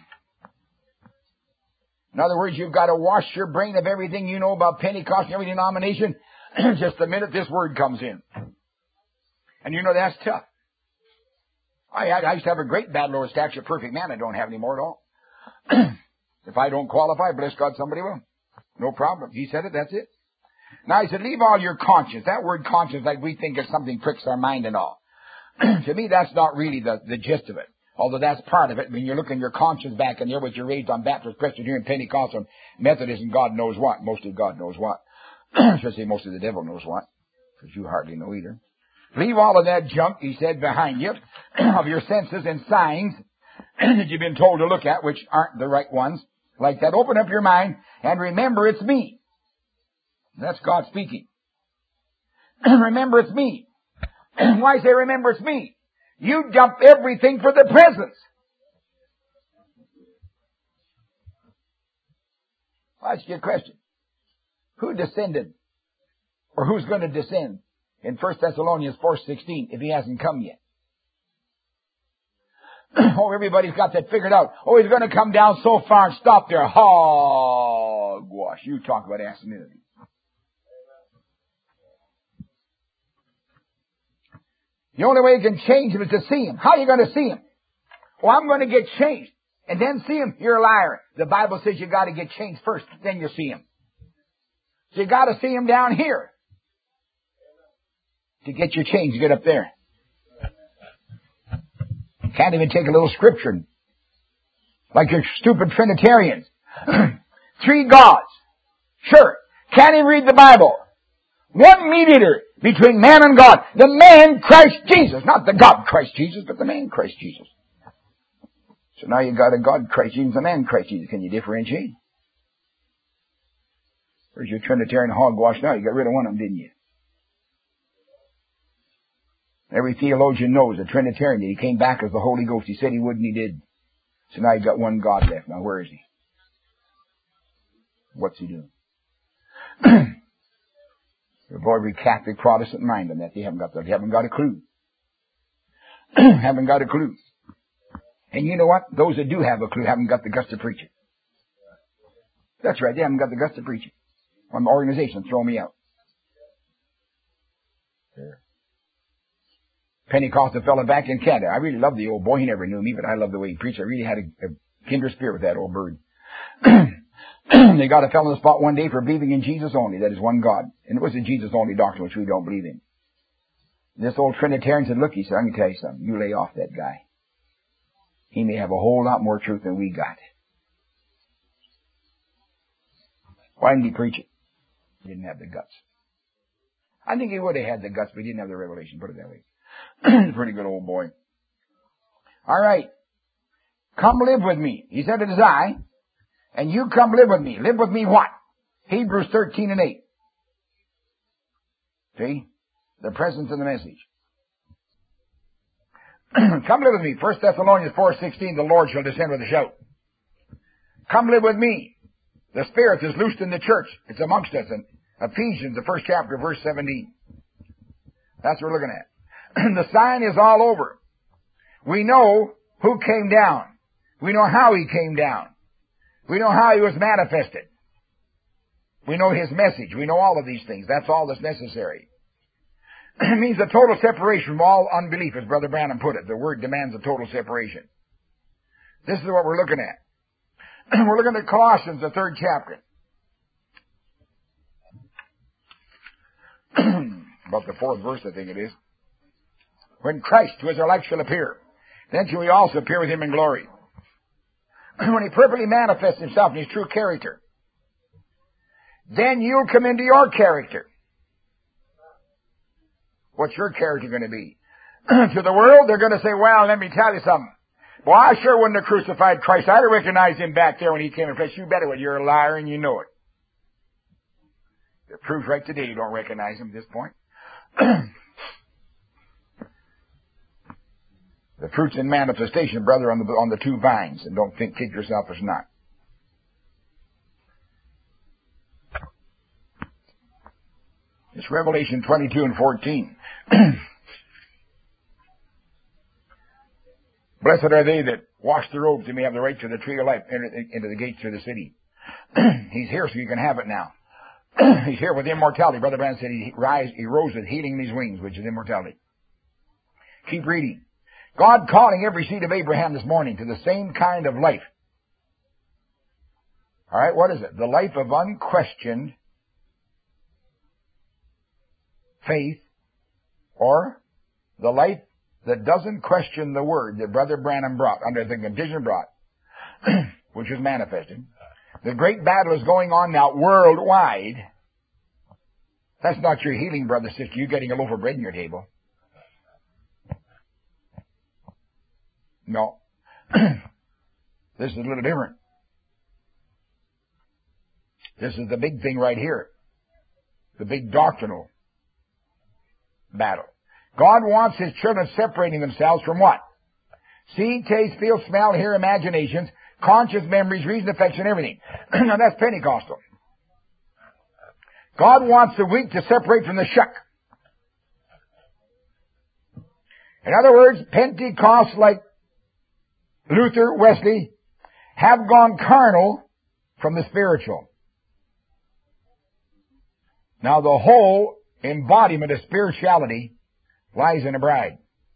other words, you've got to wash your brain of everything you know about Pentecost and every denomination just the minute this word comes in. And you know that's tough. I, I used to have a great battle over stature perfect man. I don't have any more at all. If I don't qualify, bless God, somebody will. No problem. He said it, that's it. Now, he said, leave all your conscience. That word conscience, like we think of something pricks our mind and all. To me, that's not really the, the gist of it. Although that's part of it. When you're looking your conscience back in there, what you're raised on Baptist, Presbyterian, Pentecostal, Methodist, and God knows what. Most of God knows what. I should say most of the devil knows what. Because you hardly know either. Leave all of that junk, he said, behind you, of your senses and signs that you've been told to look at, which aren't the right ones. Like that, open up your mind and remember it's me. That's God speaking. Remember it's me. Why say remember it's me? You dump everything for the presence. I'll ask you a question. Who descended? Or who's going to descend in First Thessalonians four sixteen if he hasn't come yet? Oh, everybody's got that figured out. Oh, he's going to come down so far and stop there. Hogwash. You talk about asininity. The only way you can change him is to see him. How are you going to see him? Well, I'm going to get changed and then see him. You're a liar. The Bible says you got to get changed first, then you see him. So you got to see him down here to get your change. Get up there. Can't even take a little scripture. Like your stupid Trinitarians. Three gods. Sure. Can't even read the Bible. One mediator between man and God. The man Christ Jesus. Not the God Christ Jesus, but the man Christ Jesus. So now you got a God Christ Jesus, a man Christ Jesus. Can you differentiate? Where's your Trinitarian hogwash now? You got rid of one of them, didn't you? Every theologian knows a Trinitarian that he came back as the Holy Ghost. He said he would and he did. So now you got one God left. Now where is he? What's he doing? Boy, every Catholic Protestant mind on that. They haven't got the, they haven't got a clue. haven't got a clue. And you know what? Those that do have a clue haven't got the guts to preach it. That's right. They haven't got the guts to preach it. One organization throw me out. There. Pentecostal fella back in Canada. I really love the old boy. He never knew me, but I love the way he preached. I really had a, a kindred spirit with that old bird. They got a fellow on the spot one day for believing in Jesus only. That is one God. And it was a Jesus only doctrine, which we don't believe in. This old Trinitarian said, look, he said, I'm going to tell you something. You lay off that guy. He may have a whole lot more truth than we got. Why didn't he preach it? He didn't have the guts. I think he would have had the guts, but he didn't have the revelation. Put it that way. Pretty good old boy. All right. Come live with me. He said, it is I. And you come live with me. Live with me what? Hebrews thirteen and eight. See? The presence of the message. Come live with me. First Thessalonians four sixteen, the Lord shall descend with a shout. Come live with me. The Spirit is loosed in the church. It's amongst us. In Ephesians, the first chapter, verse seventeen. That's what we're looking at. The sign is all over. We know who came down. We know how he came down. We know how he was manifested. We know his message. We know all of these things. That's all that's necessary. It means a total separation from all unbelief, as Brother Branham put it. The word demands a total separation. This is what we're looking at. We're looking at Colossians, the third chapter. About the fourth verse, I think it is. When Christ, who is our life, shall appear, then shall we also appear with him in glory. When he perfectly manifests himself in his true character, then you'll come into your character. What's your character going to be? To the world, they're going to say, well, let me tell you something. Well, I sure wouldn't have crucified Christ. I'd have recognized him back there when he came in flesh. You better would. You're a liar and you know it. It proves right today you don't recognize him at this point. The fruit's in manifestation, brother, on the, on the two vines. And don't think, kid yourself as not. It's Revelation twenty-two and fourteen. Blessed are they that wash their robes and may have the right to the tree of life, enter into the gates of the city. He's here so you can have it now. He's here with immortality. Brother Branham said he, rise, he rose with healing in his wings, which is immortality. Keep reading. God calling every seed of Abraham this morning to the same kind of life. All right, what is it? The life of unquestioned faith, or the life that doesn't question the word that Brother Branham brought, under the condition brought, which is manifested. The great battle is going on now worldwide. That's not your healing, brother, sister. You're getting a loaf of bread on your table. No. This is a little different. This is the big thing right here. The big doctrinal battle. God wants his children separating themselves from what? See, taste, feel, smell, hear, imaginations, conscious memories, reason, affection, everything. Now that's Pentecostal. God wants the weak to separate from the shuck. In other words, Pentecost, like Luther, Wesley, have gone carnal from the spiritual. Now the whole embodiment of spirituality lies in a bride.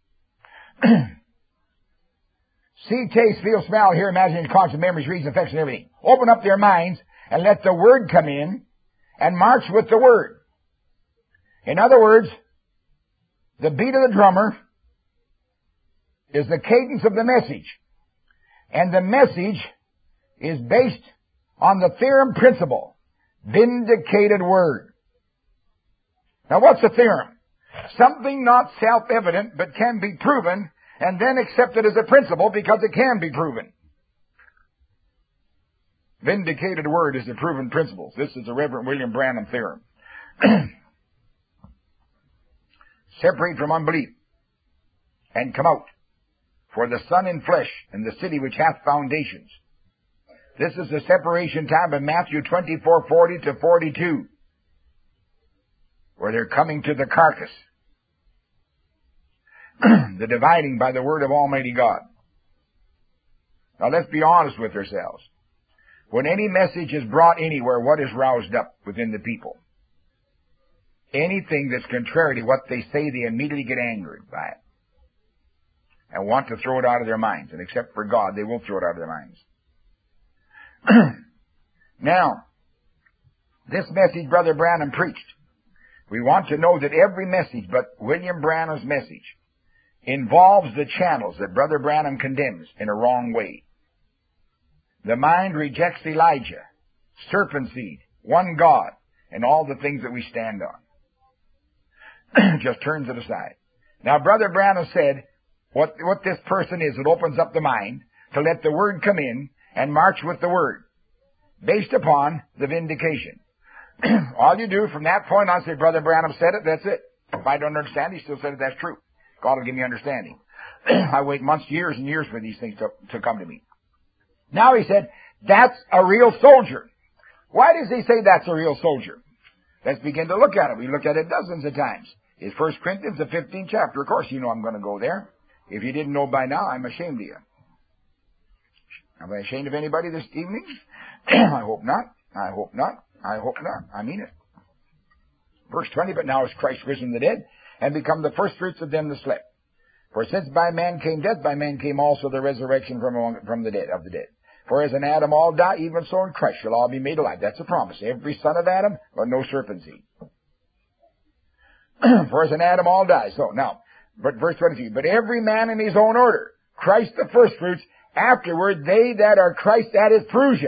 See, taste, feel, smell, hear, imagine, conscious memories, reason, affection, everything. Open up their minds and let the Word come in and march with the Word. In other words, the beat of the drummer is the cadence of the message. And the message is based on the theorem principle, vindicated Word. Now what's a theorem? Something not self-evident but can be proven and then accepted as a principle because it can be proven. Vindicated Word is the proven principles. This is the Reverend William Branham theorem. Separate from unbelief and come out for the Son in flesh and the city which hath foundations. This is the separation time of Matthew twenty-four forty to forty-two, where they're coming to the carcass. The dividing by the word of Almighty God. Now let's be honest with ourselves. When any message is brought anywhere, what is roused up within the people? Anything that's contrary to what they say, they immediately get angered by it and want to throw it out of their minds. And except for God, they will throw it out of their minds. Now, this message Brother Branham preached, we want to know that every message but William Branham's message involves the channels that Brother Branham condemns in a wrong way. The mind rejects Elijah, serpent seed, one God, and all the things that we stand on. Just turns it aside. Now, Brother Branham said, what, what this person is, it opens up the mind to let the Word come in and march with the Word, based upon the vindication. All you do from that point on, say, Brother Branham said it, that's it. If I don't understand, he still said it, that's true. God will give me understanding. I wait months, years, and years for these things to, to come to me. Now he said, that's a real soldier. Why does he say that's a real soldier? Let's begin to look at it. We looked at it dozens of times. It's First Corinthians, the fifteenth chapter. Of course, you know I'm going to go there. If you didn't know by now, I'm ashamed of you. Am I ashamed of anybody this evening? I hope not. I hope not. I hope not. I mean it. Verse twenty, but now is Christ risen from the dead and become the first fruits of them that slept. For since by man came death, by man came also the resurrection from among, from the dead, of the dead. For as in Adam all die, even so in Christ shall all be made alive. That's a promise. Every son of Adam, but no serpent seed. For as in Adam all die. So now, but verse twenty-three, but every man in his own order. Christ the firstfruits, afterward they that are Christ at his Perusia.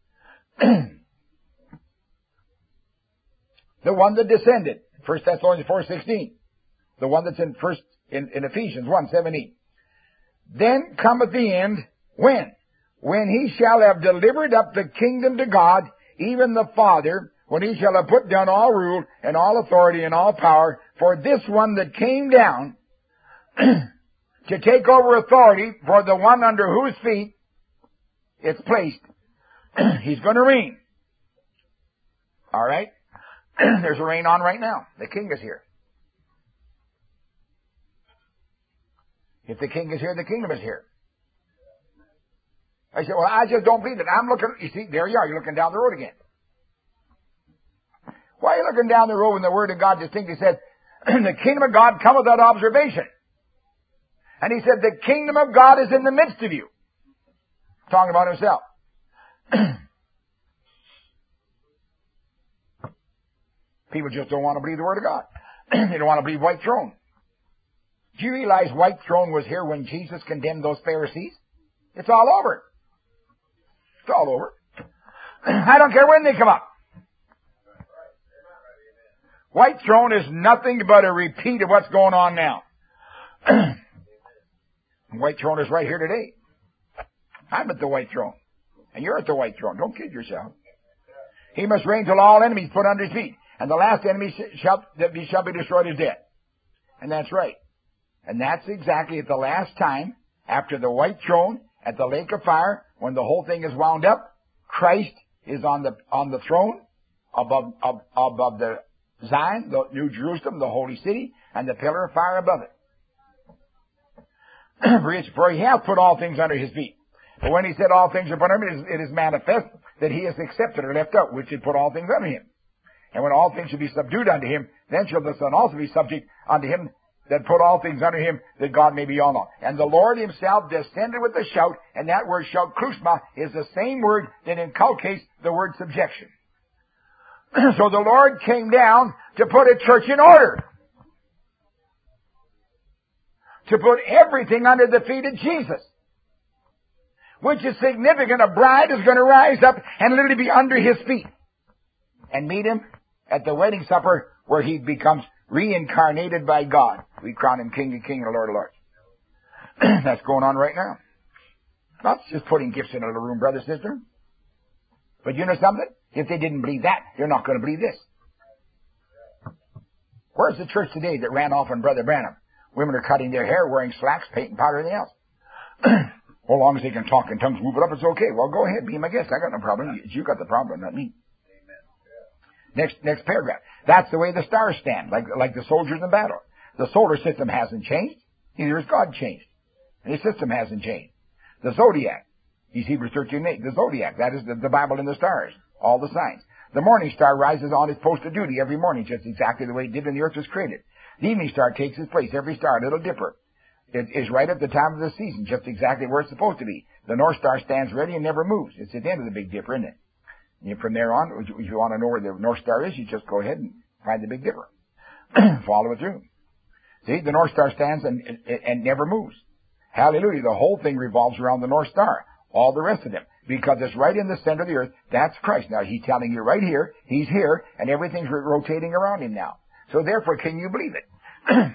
The one that descended. First Thessalonians four sixteen. The one that's in first in, in Ephesians one seventeen. Then cometh the end, when? When he shall have delivered up the kingdom to God, even the Father, when he shall have put down all rule and all authority and all power, for this one that came down to take over authority for the one under whose feet it's placed, he's going to reign. All right? There's a reign on right now. The king is here. If the king is here, the kingdom is here. I said, well, I just don't believe it. I'm looking, you see, there you are. You're looking down the road again. Why are you looking down the road when the Word of God distinctly said, the kingdom of God cometh without observation? And he said, the kingdom of God is in the midst of you. Talking about himself. People just don't want to believe the Word of God. They don't want to believe white throne. Do you realize white throne was here when Jesus condemned those Pharisees? It's all over. It's all over. I don't care when they come up. White throne is nothing but a repeat of what's going on now. White throne is right here today. I'm at the white throne. And you're at the white throne. Don't kid yourself. He must reign till all enemies put under his feet. And the last enemy shall, that shall be destroyed is death. And that's right. And that's exactly at the last time, after the white throne, at the lake of fire, when the whole thing is wound up, Christ is on the on the throne, above, above, above the Zion, the New Jerusalem, the holy city, and the pillar of fire above it. For he hath put all things under his feet. But when he said all things are put under him, it is manifest that he is accepted or left out, which had put all things under him. And when all things shall be subdued unto him, then shall the Son also be subject unto him that put all things under him, that God may be all known. And the Lord himself descended with a shout, and that word shout, krusma, is the same word that inculcates the word subjection. So the Lord came down to put a church in order. To put everything under the feet of Jesus. Which is significant. A bride is going to rise up and literally be under his feet. And meet him at the wedding supper where he becomes reincarnated by God. We crown him King of Kings and Lord of Lords. That's going on right now. Not just putting gifts in a little room, brother, sister. But you know something? If they didn't believe that, they're not going to believe this. Where's the church today that ran off on Brother Branham? Women are cutting their hair, wearing slacks, painting powder, everything else. As long as they can talk in tongues, move it up, it's okay. Well, go ahead, be my guest. I got no problem. You got the problem, not me. Next, next paragraph. That's the way the stars stand, like, like the soldiers in battle. The solar system hasn't changed. Neither has God changed. And his system hasn't changed. The zodiac. He's Hebrews thirteen eight. The zodiac. That is the, the Bible and the stars. All the signs. The morning star rises on its post of duty every morning, just exactly the way it did when the earth was created. The evening star takes its place. Every star, a little dipper. It is right at the time of the season, just exactly where it's supposed to be. The North Star stands ready and never moves. It's at the end of the Big Dipper, isn't it? And from there on, if you want to know where the North Star is, you just go ahead and find the Big Dipper. Follow it through. See, the North Star stands and, and, and never moves. Hallelujah. The whole thing revolves around the North Star. All the rest of them. Because it's right in the center of the earth. That's Christ. Now, he's telling you right here, he's here, and everything's rotating around him now. So therefore, can you believe it?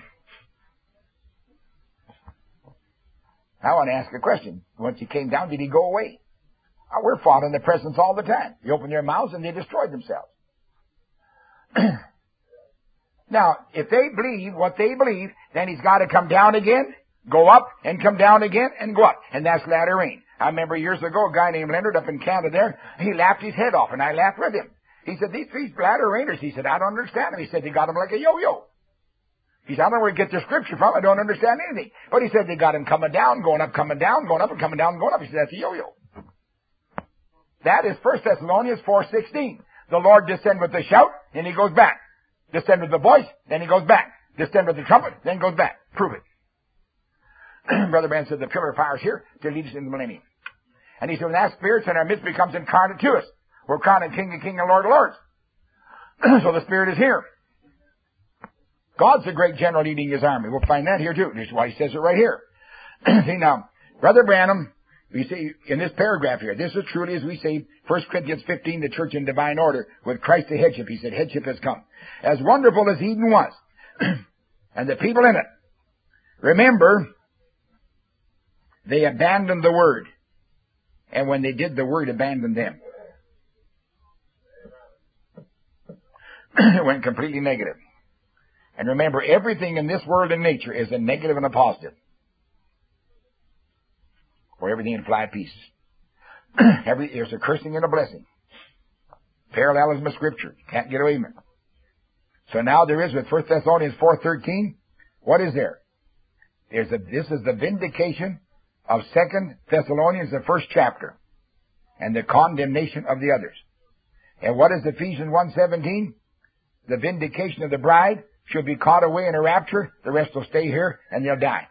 I want to ask a question. Once he came down, did he go away? Oh, we're fought in the presence all the time. They open their mouths and they destroy themselves. Now, if they believe what they believe, then he's got to come down again, go up, and come down again, and go up. And that's latter rain. I remember years ago, a guy named Leonard up in Canada there, he laughed his head off, and I laughed with him. He said, these three latter rainers, he said, I don't understand them. He said, they got them like a yo-yo. He said, I don't know where to get the scripture from. I don't understand anything. But he said, they got him coming down, going up, coming down, going up, and coming down, going up. He said, that's a yo-yo. That is First Thessalonians four sixteen. The Lord descended with a shout, and he goes back. Descend with the voice, then he goes back. descend with the trumpet, then goes back. Prove it. Brother Branham said the pillar of fire is here to lead us into the millennium. And he said, when that Spirit's in our midst becomes incarnate to us, we're crowned King of Kings and Lord of Lords. So the Spirit is here. God's the great general leading his army. We'll find that here too. This is why he says it right here. See now, Brother Branham, we see in this paragraph here, this is truly as we say, First Corinthians fifteen, the church in divine order, with Christ the headship. He said, headship has come. As wonderful as Eden was, and the people in it, remember, they abandoned the Word. And when they did, the Word abandoned them. It went completely negative. And remember, everything in this world and nature is a negative and a positive. Or everything in five pieces. Every, there's a cursing and a blessing. Parallelism of Scripture. Can't get away from it. So now there is with First Thessalonians four thirteen. What is there? There's a, this is the vindication of Second Thessalonians, the first chapter, and the condemnation of the others. And what is Ephesians one seventeen? The vindication of the bride shall be caught away in a rapture. The rest will stay here and they'll die.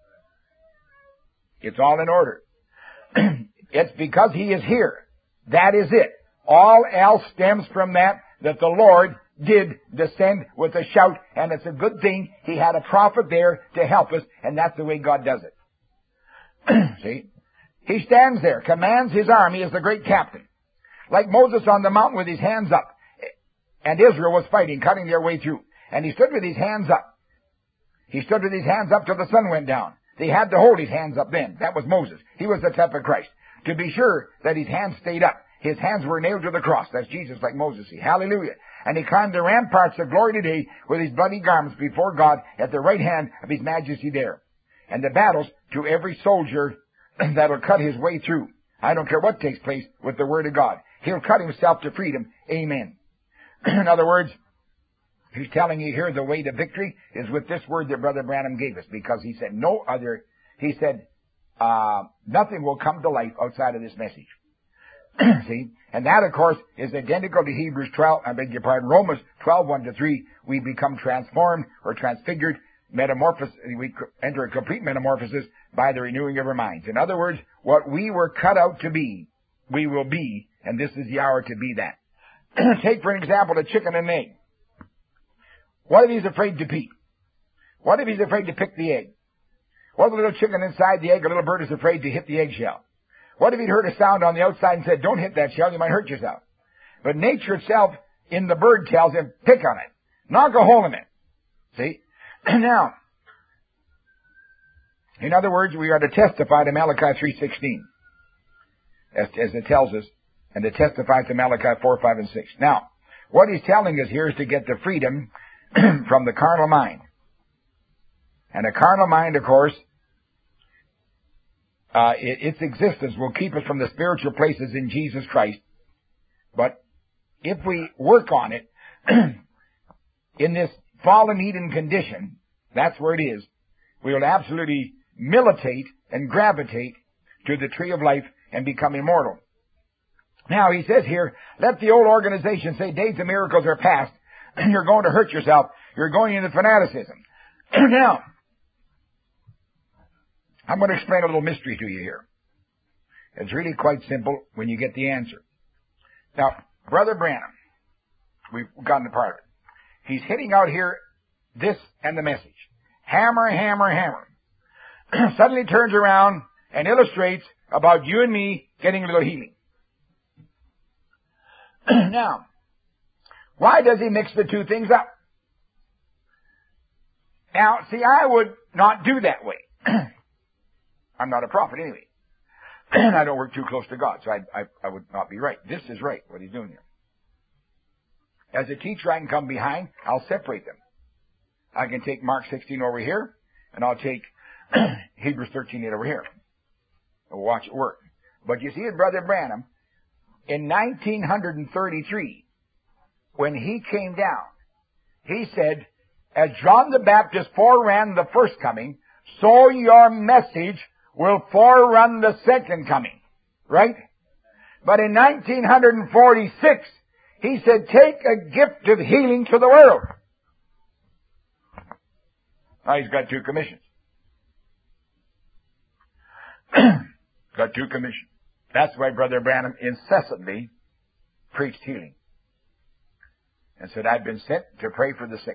It's all in order. It's because he is here. That is it. All else stems from that, that the Lord did descend with a shout, and it's a good thing he had a prophet there to help us, and that's the way God does it. See? He stands there, commands his army as the great captain. Like Moses on the mountain with his hands up. And Israel was fighting, cutting their way through. And he stood with his hands up. He stood with his hands up till the sun went down. They had to hold his hands up then. That was Moses. He was the type of Christ. To be sure that his hands stayed up. His hands were nailed to the cross. That's Jesus like Moses. Hallelujah. And he climbed the ramparts of glory today with his bloody garments before God at the right hand of his majesty there. And the battles to every soldier that'll cut his way through. I don't care what takes place with the Word of God. He'll cut himself to freedom. Amen. In other words, he's telling you here the way to victory is with this word that Brother Branham gave us, because he said no other, he said, uh, nothing will come to life outside of this message. See? And that, of course, is identical to Hebrews twelve, I beg your pardon, Romans twelve, one to three. We become transformed or transfigured, metamorphosis, we enter a complete metamorphosis by the renewing of our minds. In other words, what we were cut out to be, we will be, and this is the hour to be that. Take, for an example, a chicken and an egg. What if he's afraid to peep? What if he's afraid to pick the egg? What if a little chicken inside the egg, a little bird is afraid to hit the eggshell? What if he'd heard a sound on the outside and said, don't hit that shell, you might hurt yourself? But nature itself in the bird tells him, pick on it. Knock a hole in it. See? Now, in other words, we are to testify to Malachi three sixteen, as, as it tells us, and to testify to Malachi four, five, and six. Now, what he's telling us here is to get the freedom from the carnal mind. And a carnal mind, of course, uh, it, its existence will keep us from the spiritual places in Jesus Christ. But if we work on it, in this fallen Eden condition, that's where it is, we will absolutely militate and gravitate to the tree of life and become immortal. Now, he says here, let the old organization say days of miracles are past, and you're going to hurt yourself. You're going into fanaticism. Now, I'm going to explain a little mystery to you here. It's really quite simple when you get the answer. Now, Brother Branham, we've gotten a part of it. He's hitting out here this and the message. Hammer, hammer, hammer. Suddenly turns around and illustrates about you and me getting a little healing. Now, why does he mix the two things up? Now, see, I would not do that way. I'm not a prophet anyway. And I don't work too close to God, so I, I, I would not be right. This is right, what he's doing here. As a teacher, I can come behind. I'll separate them. I can take Mark sixteen over here, and I'll take Hebrews thirteen eight over here. And we'll watch it work. But you see it, Brother Branham, in nineteen thirty-three, when he came down, he said, as John the Baptist foreran the first coming, so your message will forerun the second coming. Right? But in nineteen forty-six, he said, take a gift of healing to the world. Now he's got two commissions. Got two commissions. That's why Brother Branham incessantly preached healing. And said, I've been sent to pray for the sick.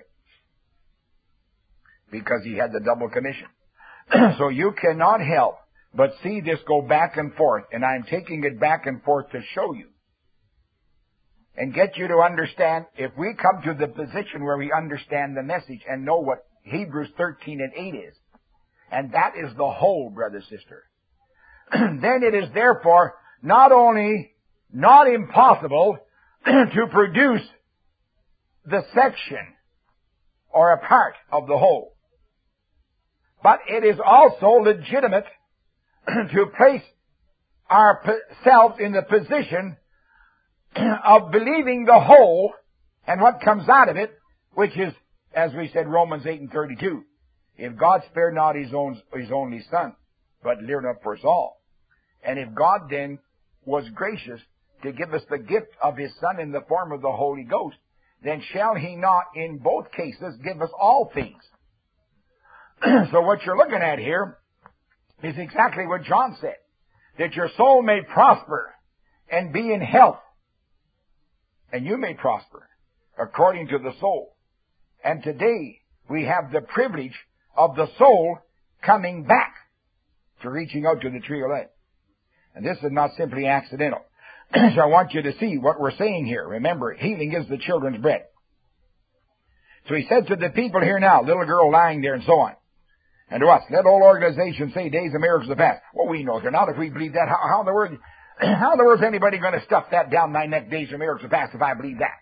Because he had the double commission. So you cannot help but see this go back and forth. And I'm taking it back and forth to show you. And get you to understand, if we come to the position where we understand the message and know what Hebrews thirteen and eight is, and that is the whole, brother, sister, then it is therefore not only not impossible to produce the section or a part of the whole, but it is also legitimate to place ourselves in the position of believing the whole and what comes out of it, which is, as we said, Romans eight and thirty-two. If God spared not his own, his only son, but delivered up for us all. And if God then was gracious to give us the gift of his son in the form of the Holy Ghost, then shall he not in both cases give us all things? So what you're looking at here is exactly what John said, that your soul may prosper and be in health, and you may prosper according to the soul. And today we have the privilege of the soul coming back to reaching out to the tree of life. And this is not simply accidental. So I want you to see what we're saying here. Remember, healing is the children's bread. So he said to the people here now, little girl lying there and so on. And to us, let all organizations say days of miracles of the past. Well, we know they're not. If we believe that, how, how in the world, how in the world is anybody going to stuff that down my neck, days of miracles of the past, if I believe that?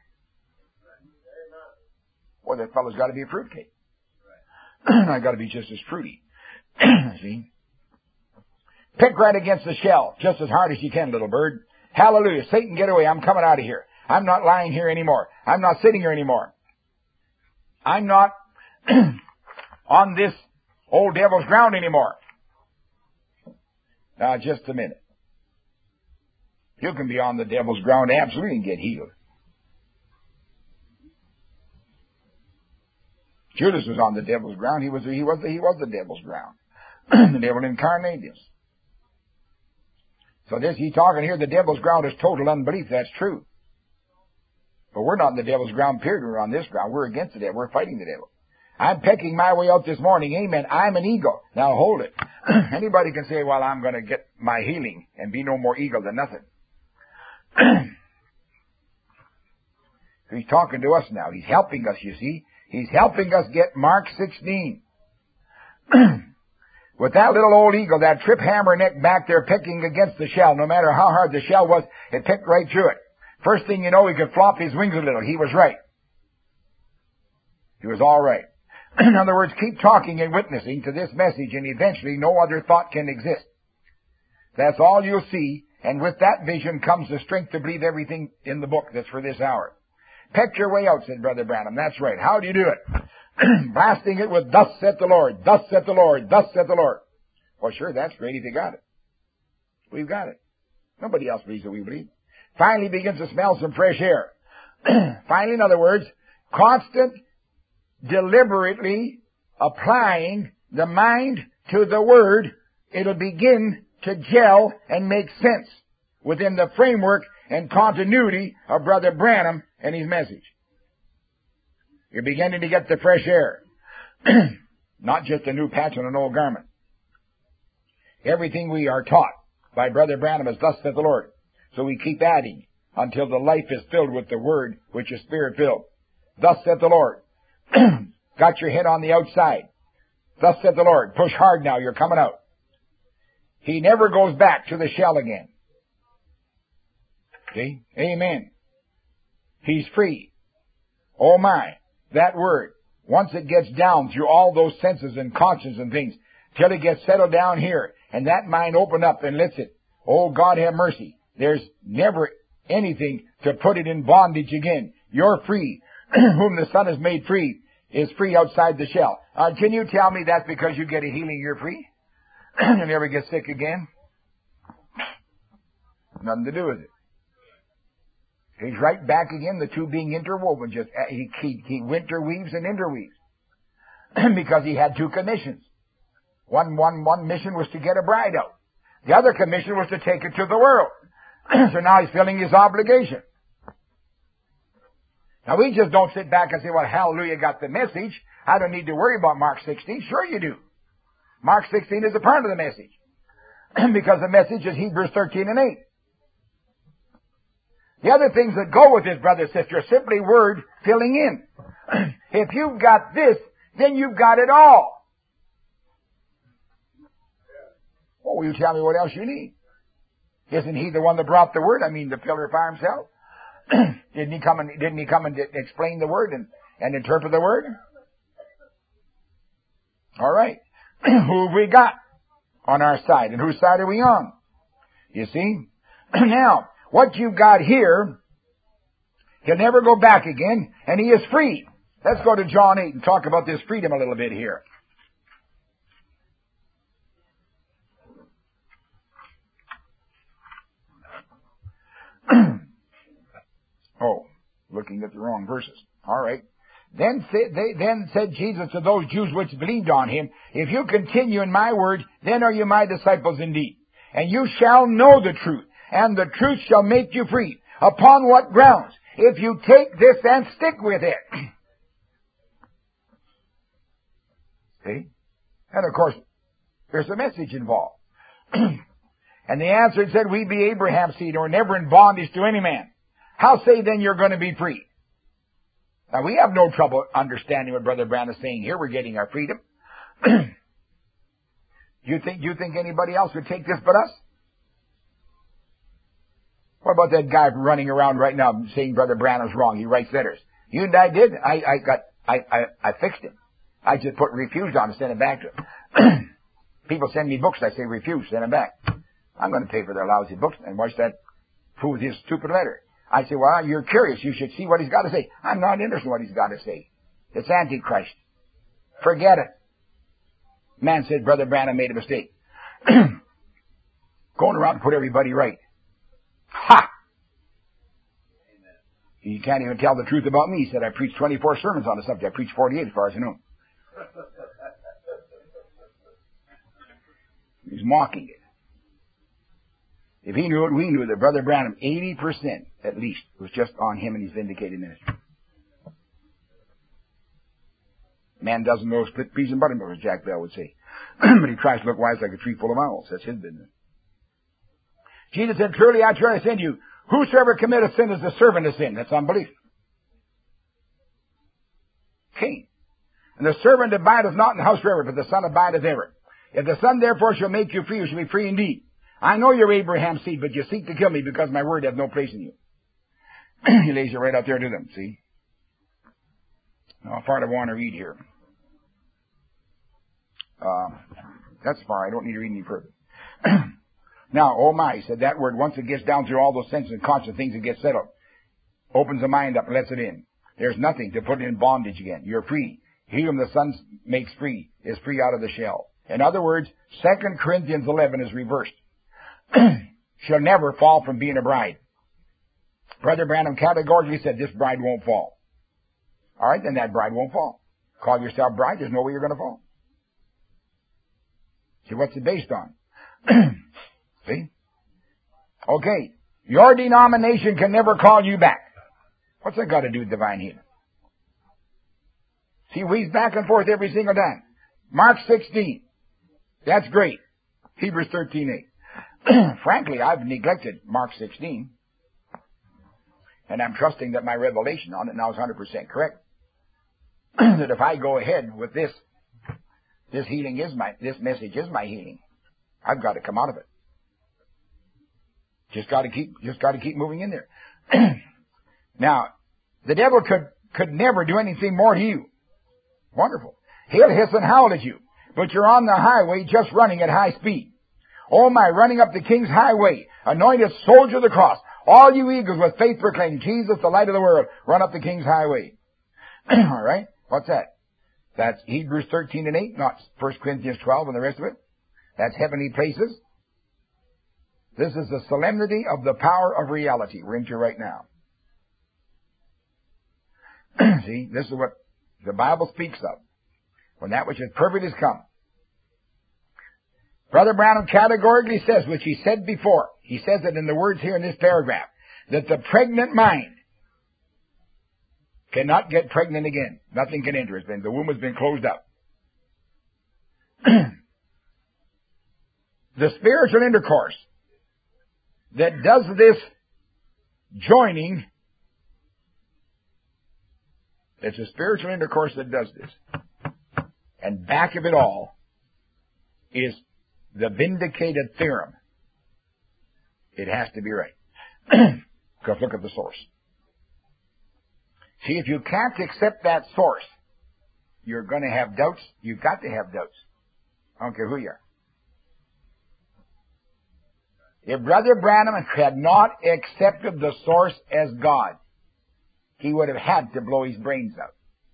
Well, that fellow's got to be a fruitcake. I've got to be just as fruity. See? Pick right against the shell, just as hard as you can, little bird. Hallelujah. Satan, get away. I'm coming out of here. I'm not lying here anymore. I'm not sitting here anymore. I'm not on this old devil's ground anymore. Now, just a minute. You can be on the devil's ground absolutely and get healed. Judas was on the devil's ground. He was, he was, he was the devil's ground. The devil incarnated. So this, he's talking here, the devil's ground is total unbelief. That's true. But we're not in the devil's ground, period. We're on this ground. We're against the devil. We're fighting the devil. I'm pecking my way out this morning. Amen. I'm an eagle. Now hold it. Anybody can say, well, I'm going to get my healing and be no more eagle than nothing. He's talking to us now. He's helping us, you see. He's helping us get Mark sixteen. With that little old eagle, that trip hammer neck back there picking against the shell, no matter how hard the shell was, it picked right through it. First thing you know, he could flop his wings a little. He was right. He was all right. In other words, keep talking and witnessing to this message, and eventually no other thought can exist. That's all you'll see, and with that vision comes the strength to believe everything in the book that's for this hour. Peck your way out, said Brother Branham. That's right. How do you do it? Blasting it with, thus saith the Lord, thus saith the Lord, thus saith the Lord. Well, sure, that's great if you got it. We've got it. Nobody else believes that we believe. Finally begins to smell some fresh air. Finally, in other words, constant, deliberately applying the mind to the Word, it'll begin to gel and make sense within the framework and continuity of Brother Branham and his message. You're beginning to get the fresh air. Not just a new patch on an old garment. Everything we are taught by Brother Branham is thus saith the Lord. So we keep adding until the life is filled with the Word, which is Spirit-filled. Thus saith the Lord. Got your head on the outside. Thus saith the Lord. Push hard now, you're coming out. He never goes back to the shell again. See? Amen. He's free. Oh my. That word, once it gets down through all those senses and conscience and things, till it gets settled down here, and that mind open up and lets it, oh God have mercy. There's never anything to put it in bondage again. You're free. Whom the Son has made free is free outside the shell. Uh, can you tell me that's because you get a healing, you're free? You never get sick again? Nothing to do with it. He's right back again, the two being interwoven. Just he, he, he winterweaves and interweaves. because he had two commissions. One, one, one mission was to get a bride out. The other commission was to take it to the world. So now he's filling his obligation. Now we just don't sit back and say, well, hallelujah, got the message. I don't need to worry about Mark sixteen. Sure you do. Mark sixteen is a part of the message. Because the message is Hebrews thirteen and eight. The other things that go with this, brother, sister, are simply word filling in. If you've got this, then you've got it all. Oh, will you tell me what else you need? Isn't he the one that brought the word? I mean, the pillar by himself? didn't he come and, didn't he come and explain the word and, and interpret the word? All right. Who have we got on our side? And whose side are we on? You see? Now, what you've got here, he'll never go back again, and he is free. Let's go to John eight and talk about this freedom a little bit here. Oh, looking at the wrong verses. All right. Then said, they, then said Jesus to those Jews which believed on him, if you continue in my word, then are you my disciples indeed. And you shall know the truth, and the truth shall make you free. Upon what grounds? If you take this and stick with it. See? And of course, there's a message involved. And the answer said, we be Abraham's seed, or never in bondage to any man. How say then you're going to be free? Now we have no trouble understanding what Brother Branham is saying here. We're getting our freedom. you think you think anybody else would take this but us? What about that guy running around right now saying Brother Branham's wrong? He writes letters. You and I did. I, I got. I, I I fixed him. I just put refused on and sent it back to him. People send me books. I say refuse. Send them back. I'm going to pay for their lousy books and watch that fool with his stupid letter. I say, well, you're curious. You should see what he's got to say. I'm not interested in what he's got to say. It's Antichrist. Forget it. Man said Brother Branham made a mistake. Going around and put everybody right. Ha! You can't even tell the truth about me. He said I preached twenty-four sermons on the subject. I preached forty-eight as far as I know. He's mocking it. If he knew it, we knew that Brother Branham, eighty percent at least, was just on him and his vindicated ministry. Man doesn't know split peas and buttermilk, as Jack Bell would say. But he tries to look wise like a tree full of owls. That's his business. Jesus said, truly I truly say to you, whosoever committeth sin is the servant of sin. That's unbelief. Cain. And the servant abideth not in the house forever, but the Son abideth ever. If the Son therefore shall make you free, you shall be free indeed. I know you're Abraham's seed, but you seek to kill me because my word hath no place in you. He lays it right out there to them, see? Now, how far do I want to read here? Uh, that's far. I don't need to read any further. Now, oh my, he said that word, once it gets down through all those senses and conscious things, it gets settled. Opens the mind up and lets it in. There's nothing to put it in bondage again. You're free. He whom the Son makes free is free out of the shell. In other words, Second Corinthians eleven is reversed. Shall never fall from being a bride. Brother Branham categorically said this bride won't fall. All right, then that bride won't fall. Call yourself bride, there's no way you're going to fall. See, what's it based on? See? Okay, your denomination can never call you back. What's that got to do with divine healing? See, we's back and forth every single time. Mark sixteen. That's great. Hebrews thirteen eight. Frankly, I've neglected Mark sixteen. And I'm trusting that my revelation on it now is one hundred percent correct. That if I go ahead with this, this healing is my, this message is my healing. I've got to come out of it. Just got to keep, just got to keep moving in there. Now, the devil could, could never do anything more to you. Wonderful. He'll hiss and howl at you, but you're on the highway just running at high speed. Oh my, running up the King's highway, anointed soldier of the cross. All you eagles with faith proclaim Jesus, the light of the world, run up the King's highway. All right, what's that? That's Hebrews thirteen and eight, not First Corinthians twelve and the rest of it. That's heavenly places. This is the solemnity of the power of reality we're into right now. See, this is what the Bible speaks of. when that which is perfect is come. Brother Branham categorically says, which he said before, he says it in the words here in this paragraph, that the pregnant mind cannot get pregnant again. Nothing can enter. It's been, the womb has been closed up. The spiritual intercourse that does this joining, it's a spiritual intercourse that does this. And back of it all is the vindicated theorem. It has to be right. Because look at the source. See, if you can't accept that source, you're going to have doubts. You've got to have doubts. I don't care who you are. If Brother Branham had not accepted the source as God, he would have had to blow his brains out.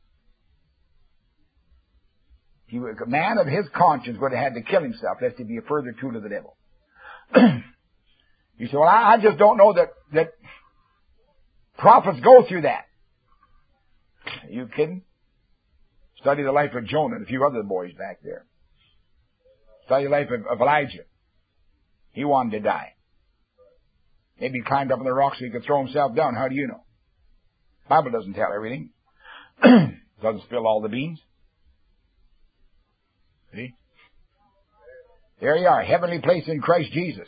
He would, a man of his conscience would have had to kill himself lest he be a further tool of the devil. You say, well, I, I just don't know that, that prophets go through that. Are you kidding? Study the life of Jonah and a few other boys back there. Study the life of, of Elijah. He wanted to die. Maybe he climbed up on the rock so he could throw himself down. How do you know? The Bible doesn't tell everything. Doesn't spill all the beans. See? There you are, heavenly place in Christ Jesus.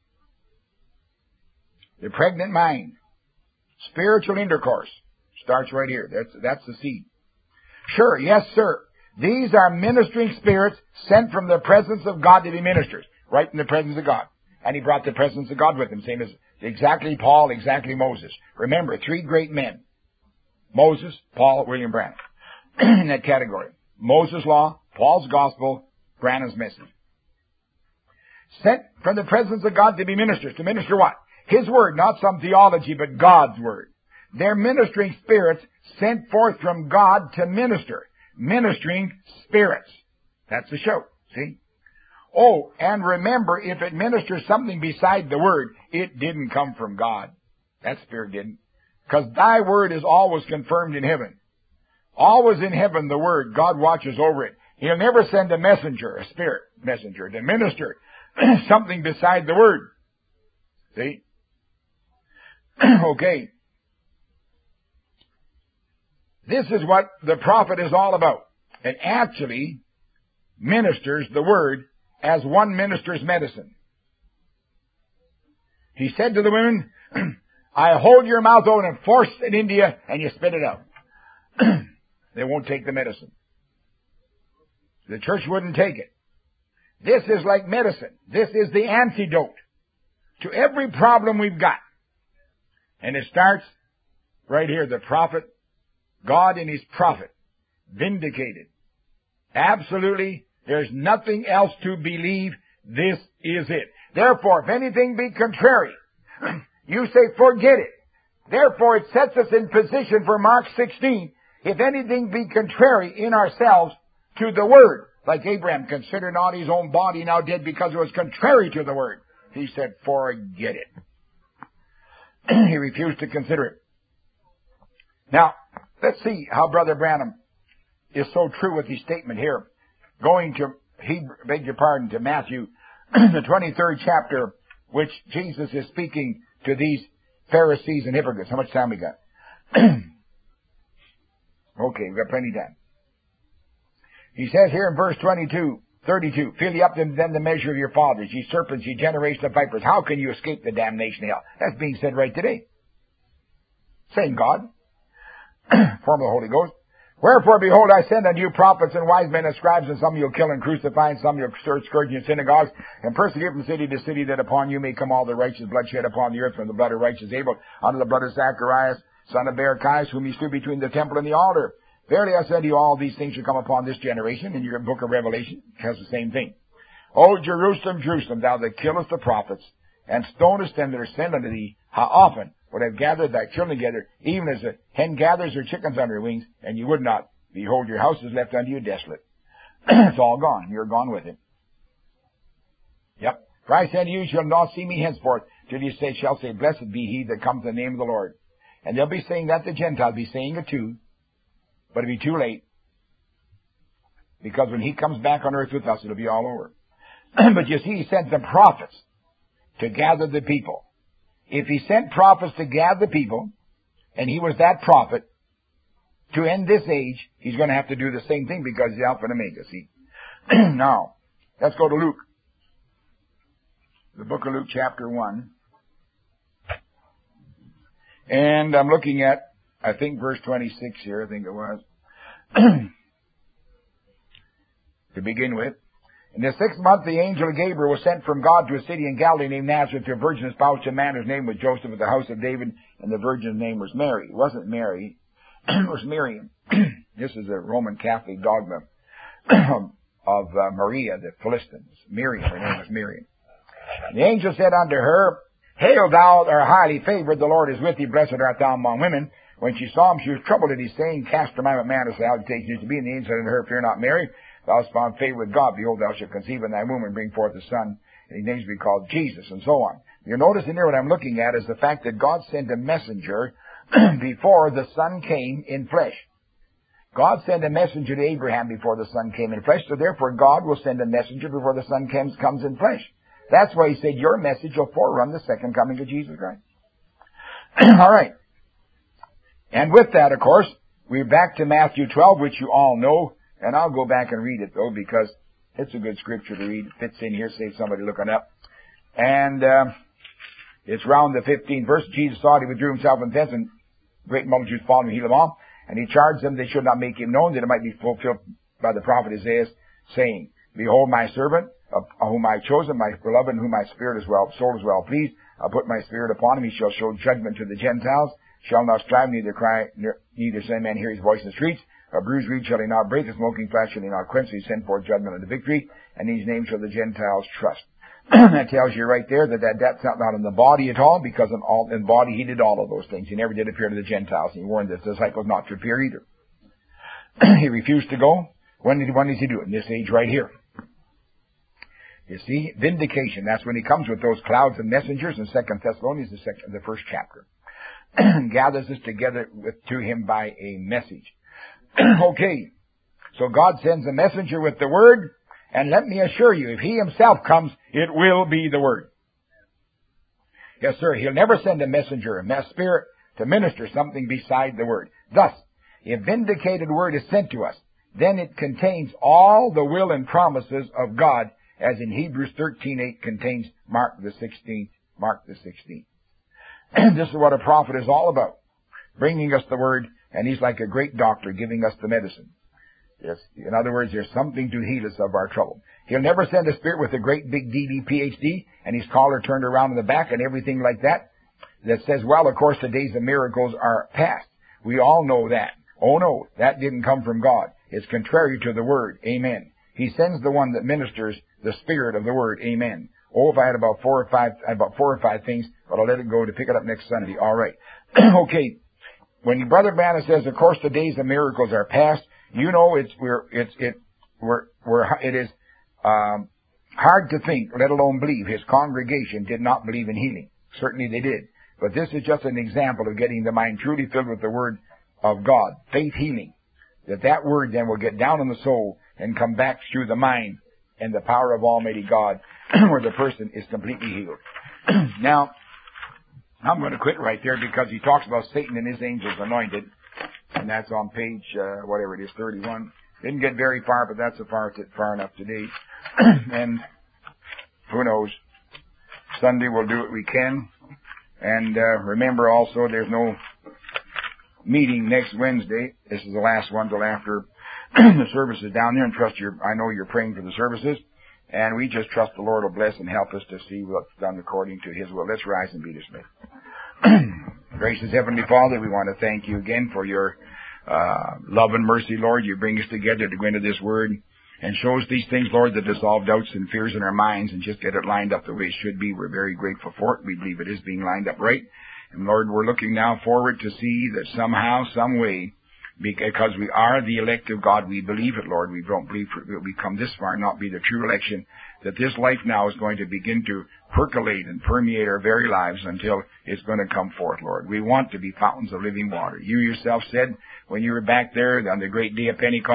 The pregnant mind. Spiritual intercourse. Starts right here. That's, that's the seed. Sure, yes, sir. These are ministering spirits sent from the presence of God to be ministers. Right in the presence of God. And he brought the presence of God with him. Same as exactly Paul, exactly Moses. Remember, three great men. Moses, Paul, William Branham. In that category. Moses' law, Paul's gospel, Branham's message. Sent from the presence of God to be ministers. To minister what? His word, not some theology, but God's word. They're ministering spirits sent forth from God to minister. Ministering spirits. That's the show. See? Oh, and remember, if it ministers something beside the word, it didn't come from God. That spirit didn't. Because thy word is always confirmed in heaven. Always in heaven, the word. God watches over it. He'll never send a messenger, a spirit messenger, to minister something beside the word. See? Okay. This is what the prophet is all about. It actually ministers the word as one minister's medicine. He said to the women, I hold your mouth open and force it into you, and you spit it out. They won't take the medicine. The church wouldn't take it. This is like medicine. This is the antidote to every problem we've got. And it starts right here. The prophet, God and his prophet, vindicated. Absolutely, there's nothing else to believe. This is it. Therefore, if anything be contrary, you say, forget it. Therefore, it sets us in position for Mark sixteen. If anything be contrary in ourselves to the word, like Abraham, consider not his own body now dead because it was contrary to the word. He said, forget it. He refused to consider it. Now, let's see how Brother Branham is so true with his statement here. Going to, he beg your pardon, to Matthew, the twenty-third chapter, which Jesus is speaking to these Pharisees and hypocrites. How much time we got? Okay, we've got plenty of time. He says here in verse twenty-two, thirty-two, fill ye up then the measure of your fathers, ye serpents, ye generation of vipers. How can you escape the damnation of hell? That's being said right today. Same God. Form of the Holy Ghost. Wherefore, behold, I send unto you prophets and wise men and scribes, and some you'll kill and crucify, and some you'll scourge in synagogues, and persecute from city to city, that upon you may come all the righteous blood shed upon the earth, from the blood of righteous Abel unto the blood of Zacharias, son of Barachias, whom he slew between the temple and the altar. Verily I said to you, all these things shall come upon this generation. In your book of Revelation, it has the same thing. O Jerusalem, Jerusalem, thou that killest the prophets, and stonest them that are sent unto thee, how often would have gathered thy children together, even as a hen gathers her chickens under her wings, and you would not. Behold, your house is left unto you desolate. It's all gone. You're gone with it. Yep. For I said to you, you shall not see me henceforth, till you say, shall say, blessed be he that comes in the name of the Lord. And they'll be saying that, the Gentiles be saying it too, but it'll be too late. Because when he comes back on earth with us, it'll be all over. But you see, he sent the prophets to gather the people. If he sent prophets to gather the people, and he was that prophet, to end this age, he's going to have to do the same thing because he's Alpha and Omega, see. Now, let's go to Luke. The book of Luke, chapter one. And I'm looking at, I think, verse twenty-six here, I think it was. To begin with. In the sixth month, the angel Gabriel was sent from God to a city in Galilee named Nazareth to a virgin espoused to a man whose name was Joseph of the house of David, and the virgin's name was Mary. It wasn't Mary. It was Miriam. This is a Roman Catholic dogma of uh, Maria, the Philistines. Miriam, her name was Miriam. The angel said unto her, Hail, thou art highly favored, the Lord is with thee, blessed art thou among women. When she saw him, she was troubled at his saying, Cast her mind, what manner of salutation is to be. And the angel said unto her, Fear not, Mary, thou hast found favor with God. Behold, thou shalt conceive in thy womb and bring forth a son, and his name shall be called Jesus, and so on. You're noticing here what I'm looking at is the fact that God sent a messenger before the Son came in flesh. God sent a messenger to Abraham before the Son came in flesh, so therefore God will send a messenger before the Son comes, comes in flesh. That's why he said, your message will forerun the second coming of Jesus Christ. All right. And with that, of course, we're back to Matthew twelve, which you all know, and I'll go back and read it, though, because it's a good scripture to read. It fits in here, save somebody looking up. And uh, it's round the fifteenth verse. Jesus saw it, he withdrew himself in thence, and great multitudes followed him, healed them all. And he charged them they should not make him known, that it might be fulfilled by the prophet Isaiah, saying, Behold my servant, of whom I have chosen, my beloved, in whom my spirit is well, soul is well pleased. I'll put my spirit upon him. He shall show judgment to the Gentiles. Shall not strive, neither cry, neither say man hear his voice in the streets. A bruised reed shall he not break, a smoking flash shall he not quench. He send forth judgment unto victory, and these names shall the Gentiles trust. That tells you right there that, that that's not, not in the body at all, because in all in body he did all of those things. He never did appear to the Gentiles. He warned his disciples not to appear either. He refused to go. When did when does he do it? In this age right here. You see, vindication. That's when he comes with those clouds of messengers in Second Thessalonians, the second, the first chapter, and gathers us together with to him by a message. Okay, so God sends a messenger with the word, and let me assure you, if he himself comes, it will be the word. Yes, sir. He'll never send a messenger, a mess spirit, to minister something beside the word. Thus, if vindicated word is sent to us, then it contains all the will and promises of God, as in Hebrews thirteen eight contains Mark the sixteenth, Mark the sixteenth. This is what a prophet is all about, bringing us the word, and he's like a great doctor giving us the medicine. Yes, in other words, there's something to heal us of our trouble. He'll never send a spirit with a great big D D P H D and his collar turned around in the back and everything like that, that says, well, of course, the days of miracles are past. We all know that. Oh, no, that didn't come from God. It's contrary to the word. Amen. He sends the one that ministers the spirit of the word. Amen. Oh, if I had about four or five, I had about four or five things, but I'll let it go to pick it up next Sunday. All right. Okay. When Brother Banner says, of course, the days of miracles are past, you know, it's, we're, it's, it, we're, we're, it is, um, hard to think, let alone believe. His congregation did not believe in healing. Certainly they did. But this is just an example of getting the mind truly filled with the word of God. Faith healing. That that word then will get down in the soul and come back through the mind and the power of Almighty God, where the person is completely healed. Now, I'm going to quit right there because he talks about Satan and his angels anointed, and that's on page, uh, whatever it is, thirty-one. Didn't get very far, but that's a far, t- far enough today. And who knows? Sunday we'll do what we can. And uh, remember also, there's no meeting next Wednesday. This is the last one till after the services down there, and trust your, I know you're praying for the services, and we just trust the Lord will bless and help us to see what's done according to his will. Let's rise and be dismissed. Gracious Heavenly Father, we want to thank you again for your uh, love and mercy, Lord. You bring us together to go into this word and show us these things, Lord, that dissolve doubts and fears in our minds and just get it lined up the way it should be. We're very grateful for it. We believe it is being lined up right. And Lord, we're looking now forward to see that somehow, some way, because we are the elect of God, we believe it, Lord. We don't believe that we come this far and not be the true election, that this life now is going to begin to percolate and permeate our very lives until it's going to come forth, Lord. We want to be fountains of living water. You yourself said when you were back there on the great day of Pentecost,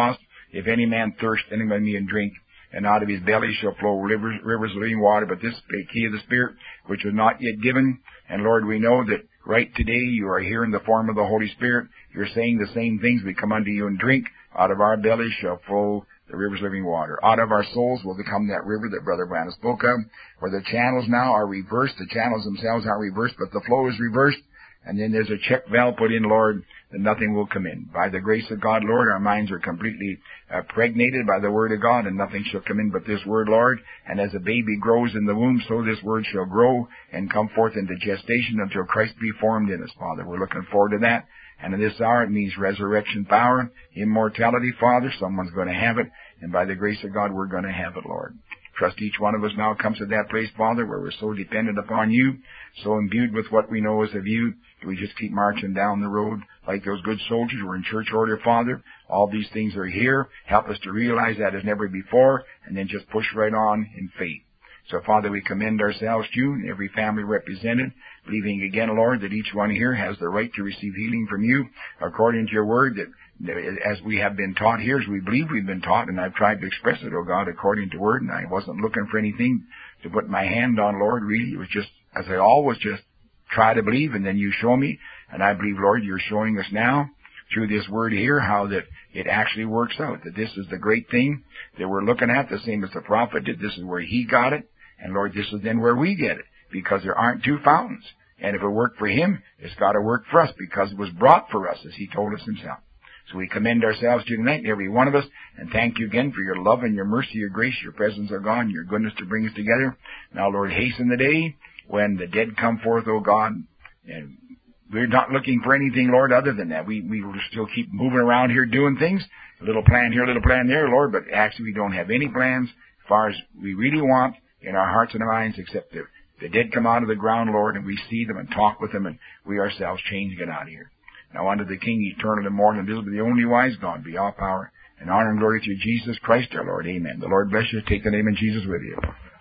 If any man thirst, then let me and drink. And out of his belly shall flow rivers, rivers of living water. But this key of the Spirit, which was not yet given. And Lord, we know that right today you are here in the form of the Holy Spirit. You're saying the same things. We come unto you and drink. Out of our belly shall flow the rivers of living water. Out of our souls will become that river that Brother Branham spoke of, where the channels now are reversed. The channels themselves aren't reversed, but the flow is reversed. And then there's a check valve put in, Lord, that nothing will come in. By the grace of God, Lord, our minds are completely uh, pregnated by the Word of God, and nothing shall come in but this Word, Lord. And as a baby grows in the womb, so this Word shall grow and come forth into gestation until Christ be formed in us, Father. We're looking forward to that. And in this hour, it means resurrection power, immortality, Father. Someone's going to have it. And by the grace of God, we're going to have it, Lord. Trust each one of us now comes to that place, Father, where we're so dependent upon you, so imbued with what we know is of you. We just keep marching down the road like those good soldiers. We're in church order, Father. All these things are here. Help us to realize that as never before, and then just push right on in faith. So, Father, we commend ourselves to you and every family represented, believing again, Lord, that each one here has the right to receive healing from you according to your word, that as we have been taught here, as we believe we've been taught, and I've tried to express it, oh God, according to word, and I wasn't looking for anything to put my hand on, Lord, really. It was just, as I always just try to believe, and then you show me, and I believe, Lord, you're showing us now through this word here how that it actually works out, that this is the great thing that we're looking at, the same as the prophet did. This is where he got it, and Lord, this is then where we get it, because there aren't two fountains. And if it worked for him, it's got to work for us, because it was brought for us, as he told us himself. So we commend ourselves to you tonight, every one of us, and thank you again for your love and your mercy, your grace, your presence, O God, and your goodness to bring us together. Now, Lord, hasten the day when the dead come forth, O God. And we're not looking for anything, Lord, other than that. We we will still keep moving around here doing things, a little plan here, a little plan there, Lord, but actually we don't have any plans as far as we really want in our hearts and our minds, except that the dead come out of the ground, Lord, and we see them and talk with them, and we ourselves change and get out of here. Now unto the King, eternal and immortal, and visible, the only wise God, be all power and honor and glory to Jesus Christ our Lord. Amen. The Lord bless you. Take the name of Jesus with you.